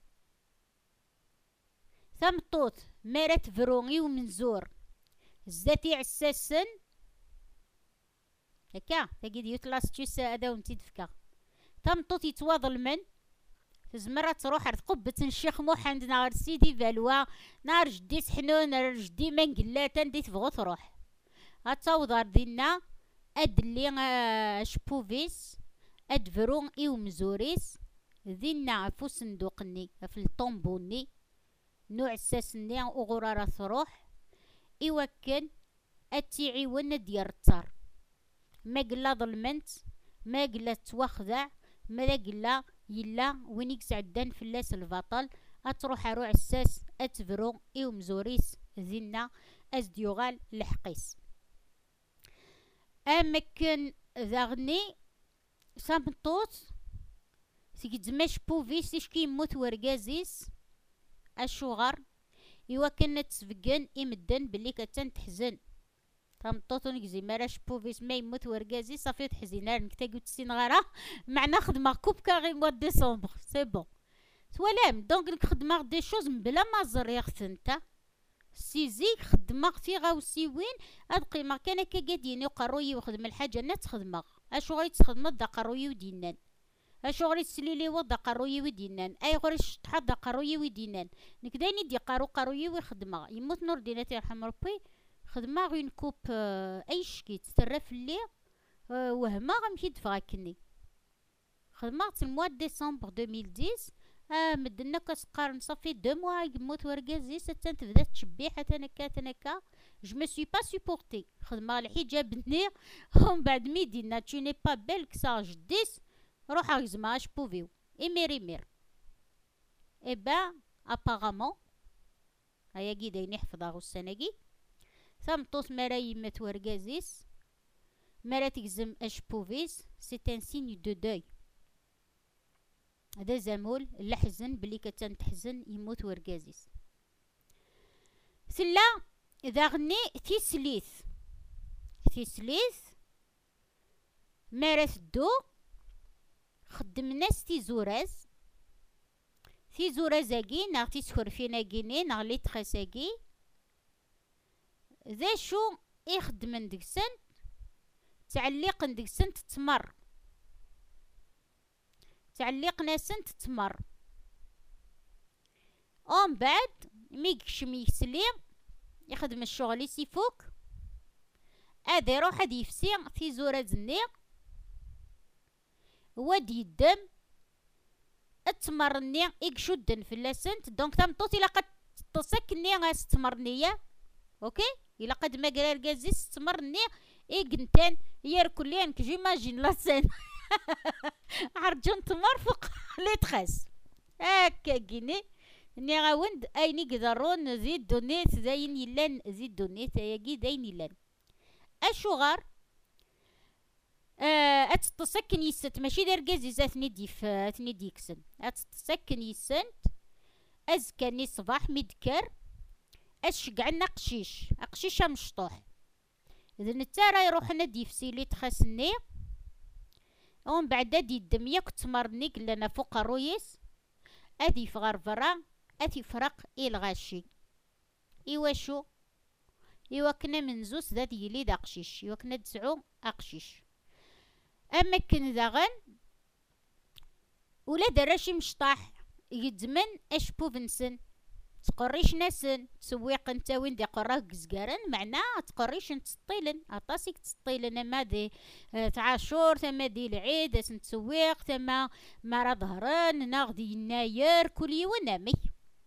تمطوط مارت فروني ومنزور زاتي عساسن هكا تاكي ديوت لاستيوس هذا ونتي دفكا تمطوط يتواضل من تزمر تروح عند قبة الشيخ محمد نهار سيدي بالوا نهار جدي سحنون نهار جدي منقلات ندي تبغو تروح هتوضر دينا اد اللي آه شبوفيس اد فرون ايو مزوريس دينا فو صندوقني في الطومبوني نوع الساسني وغرارة تروح إوكن أتيعي ون ديال التار ما قلا ظلمنت ما قلا توخدع ما قلا يلا وينيك سعدان فلاس البطل أتروح أروح الساس أتفرو إيو مزوريس ذينا أزديوغال الحقيس أمكن ذاغني سامطوط سيكي تزماش بوفيس تشكي يموت ورقازيس الشغر إوا كانت تسفقن إمدن بلي كتن تحزن تمطوطو زي مراش بوفيس ما يموت ورقازي صافي تحزينار نكتا قلت سين غارة معنا خدمة كوبكا غير موا ديسمبر سي بون سوالام دونك نك خدمة دي شوز بلا ما زريغ نتا سيزيك خدمة في غاوسي وين هاد قيمة كان كا قادين يقروي وخدم الحاجة نات خدمة اشو غادي تخدم دا قروي ودينان اشو غادي تسليلي ودا قروي ودينان اي غادي تحط دا قروي ودينان نك دايني دي قارو قروي وخدمة يموت نور ديناتي يرحم ربي خدمة غين كوب آه اي شكي تترف اللي آه وهما غمشي دفاكني خدمة الموا ديسمبر ألفين وعشرة آه مدنا كتقارن صافي دو موا يموت ورقازي ستان تبدا تشبي حتى نكا تنكا جو مي سوي با سوبورتي خدمة الحجابني ومن بعد ميدينا تو ني با بيل كسا جديس روح اغزما اش بوفيو ايمير ايمير اي با ابارامون هيا كي داين يحفظها غساناكي ثمطوط مرا يمات ورقازيس مرا تكزم اش بوفيس سي ان سيني دو دوي هذا زمول الحزن بلي كتن تحزن يموت ورقازيس سلا اذا غني تيسليث تيسليث مرا تدو خدم ناس تيزوراز تيزورازاكي ناغ تيسكرفينا كيني ناغ لي تخاساكي ذا شو يخدمن ديكسن تعليق ديكسن تتمر تعليق ناسن تتمر ومن بعد ميكشم يسلي يخدم الشغل يسيفوك هذا يروح هاد يفسي في زورة النيق وادي الدم اتمرني يكشدن في اللسنت دونك تمطوط الا قد تسكني غاستمرنيه اوكي الا قد ما قرا الكازي استمرني ايكنتان يركل لين كجيماجين لاسن عرجون تمرفق لي تخاس هكا كيني ني غاوند ايني قدرون زيد دونيت زين يلان زيد دونيت ياكي داين يلان اشوغار آه اتتسكن يسنت ماشي دار كازي زاتني ديف اتني ديكسن اتتسكن يسنت ازكاني صباح ميدكر اشقعنا قشيش قشيشه مشطوح اذا نتا راه يروح ندي في سيلي تخاسني ومن بعد دي الدم ياك تمرني لنا فوق الرويس ادي فغار فرا ادي فرق الغاشي ايوا شو ايوا كنا منزوس ذات يلي دا قشيش ايوا كنا تسعو اقشيش اما كن ذاغن ولا دراشي مشطاح يدمن اش بوفنسن تقريش ناسن تسويق انت وين دي قراك زقارن معنا تقريش انت تطيلن عطاسيك تطيلن اما دي اه تعاشور تما دي العيد اسن تسويق تما مرا ظهران ناغدي يناير كل يوم مي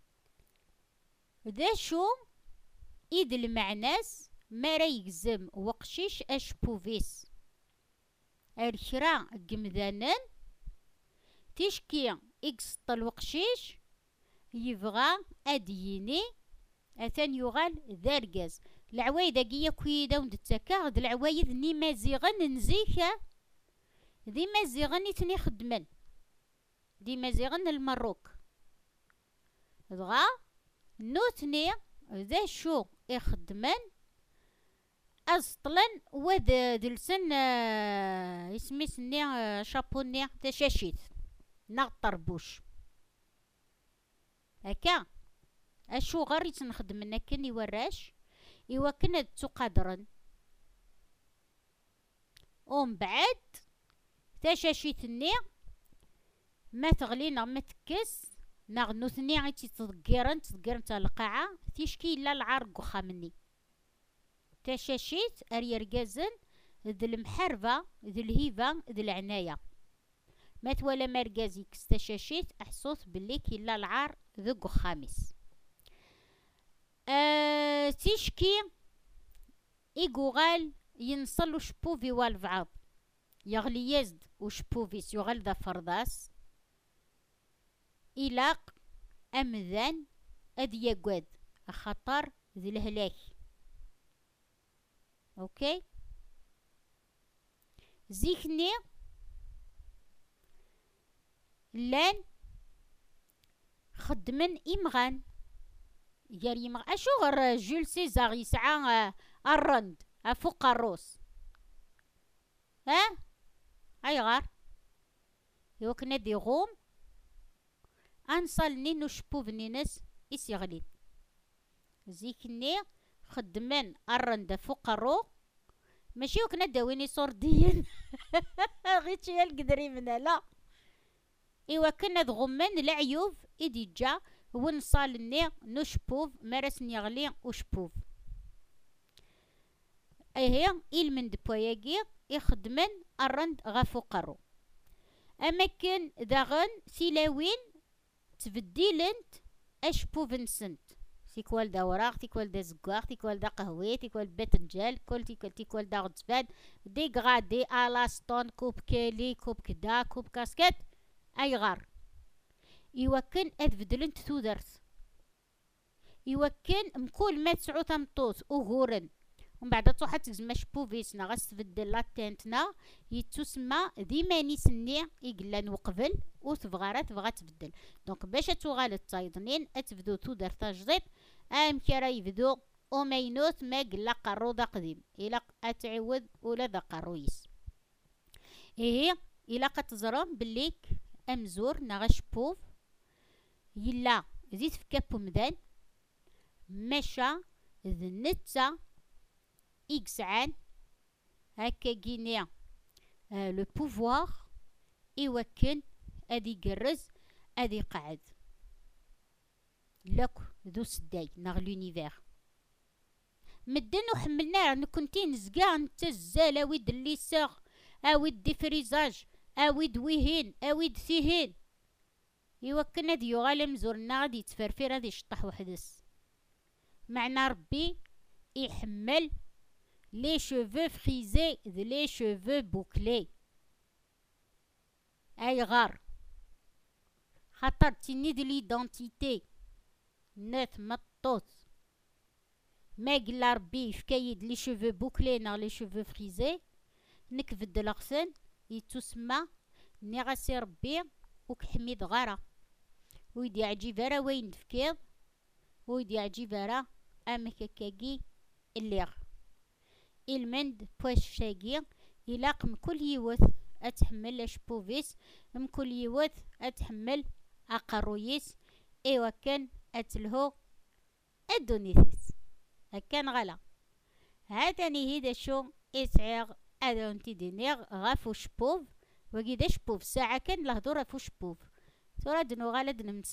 ذا شو ايد المعناس ما راه يجزم وقشيش اش بوفيس الشراء قمذانن تشكي اكسط الوقشيش يبغى اديني اثان يغال ذارقاز العوايد اكيا كويدا وندتاكا غد العوايد ني مازيغن نزيكا ذي مازيغن يتني خدمن دي مازيغن المروك دغا نوتني ذا شو يخدمن أصلا وذا دلسن آه اسمي سني آه شابوني تشاشيت ناغ طربوش هكا اشو غير نخدم كني وراش ايوا كنا تقدرن ومن بعد تاشاشيتني ما تغلي نغ ما تكس نغ نوثني غيتي تضكيرن تضكيرن تا القاعة تيشكي لا العرق وخا مني تاشاشيت اري رقازن ذي المحاربة ذي الهيبة ذي العناية ما تولا مرقازي كس تاشاشيت احسوث باللي كي لا العار ذوق خامس أه تيشكي إيقوغال ينصل وشبوفي والفعاض يغلي يزد وشبوفيس يغل ذا فرضاس إلاق أمذان أذ يقود خطر ذي الهلاك أوكي زيكني لان خدمن إمغان يار يمغ أشو غير جول سيزار يسعى الرند أفوق الروس ها أي غار يوكنا دي غوم أنصل نينو شبوف نينس إسيغلين زيكني خدمن الرند فوق الرو ماشي وكنا داويني صورديين غيتشي القدري من لا إوا كنا دغمن العيوب إدي جا ونصالني نشبوف مرس نيغلي وشبوف ايه إلمن دبوياكي يخدمن الرند غافو قرو اما كان داغن سيلاوين تبديلنت اشبوف نسنت تيكوال دا وراغ تيكوال دا زكواغ تيكوال دا قهوي تيكوال باتنجال كل تيكوال تيكوال دا غتفاد دي غادي الاستون كوب كيلي كوب كدا كوب كاسكت اي غار إوا كان أذبدلنت تودرت إوا كان مكول ما تسعو تمطوط وغورن ومن بعد توحا تزما شبوفيسنا غاستبدل لاتنتنا يتسمى ديما نيسني إقلان وقبل وتبغى تبغى تبدل دونك باش توغال التايضنين أتبدو تودرت جديد أم كرا يبدو ومينوت ما قلا قرو دا قديم إلا أتعود ولا دا قرويس إيه إلا قتزرم بليك أمزور نغاش بوف يلا زيت في كابو مدان مشا ذنتا إكسعان هكا جينيا آه لو بوفوار إوكن أدي قرز أدي قعد لك ذو سداي نغ لونيفير مدن وحملنا نكونتي نزقا نتا الزال أويد اللي ساغ أويد دي فريزاج أويد ويهين أويد ثيهين إوا كنا دي يغالم زورنا غادي يتفرفر غادي يشطح وحدس معنا ربي يحمل لي شوفو فريزي ذ لي شوفو بوكلي أي غار خاطر تيني دي ليدونتيتي نات مطوط ما قلا ربي يفكايد لي شوفو بوكلي نا لي شوفو فريزي نكفد الغسن يتسمى ني غاسي ربي وكحميد غارة ويدي عجيب راه وين فكيض ويدي عجيب راه امك كاكي الليغ المند بواش شاقي يلاق مكل يوث اتحمل اشبوفيس مكل يوث اتحمل اقرويس ايوا كان اتلهو ادونيثيس هكان غلا هاتاني هيدا شو اسعيغ هذا انتي دينيغ غافو شبوف وكيدا شبوف ساعة كان لهدورة فو شبوف تورا دنو غالا دنمس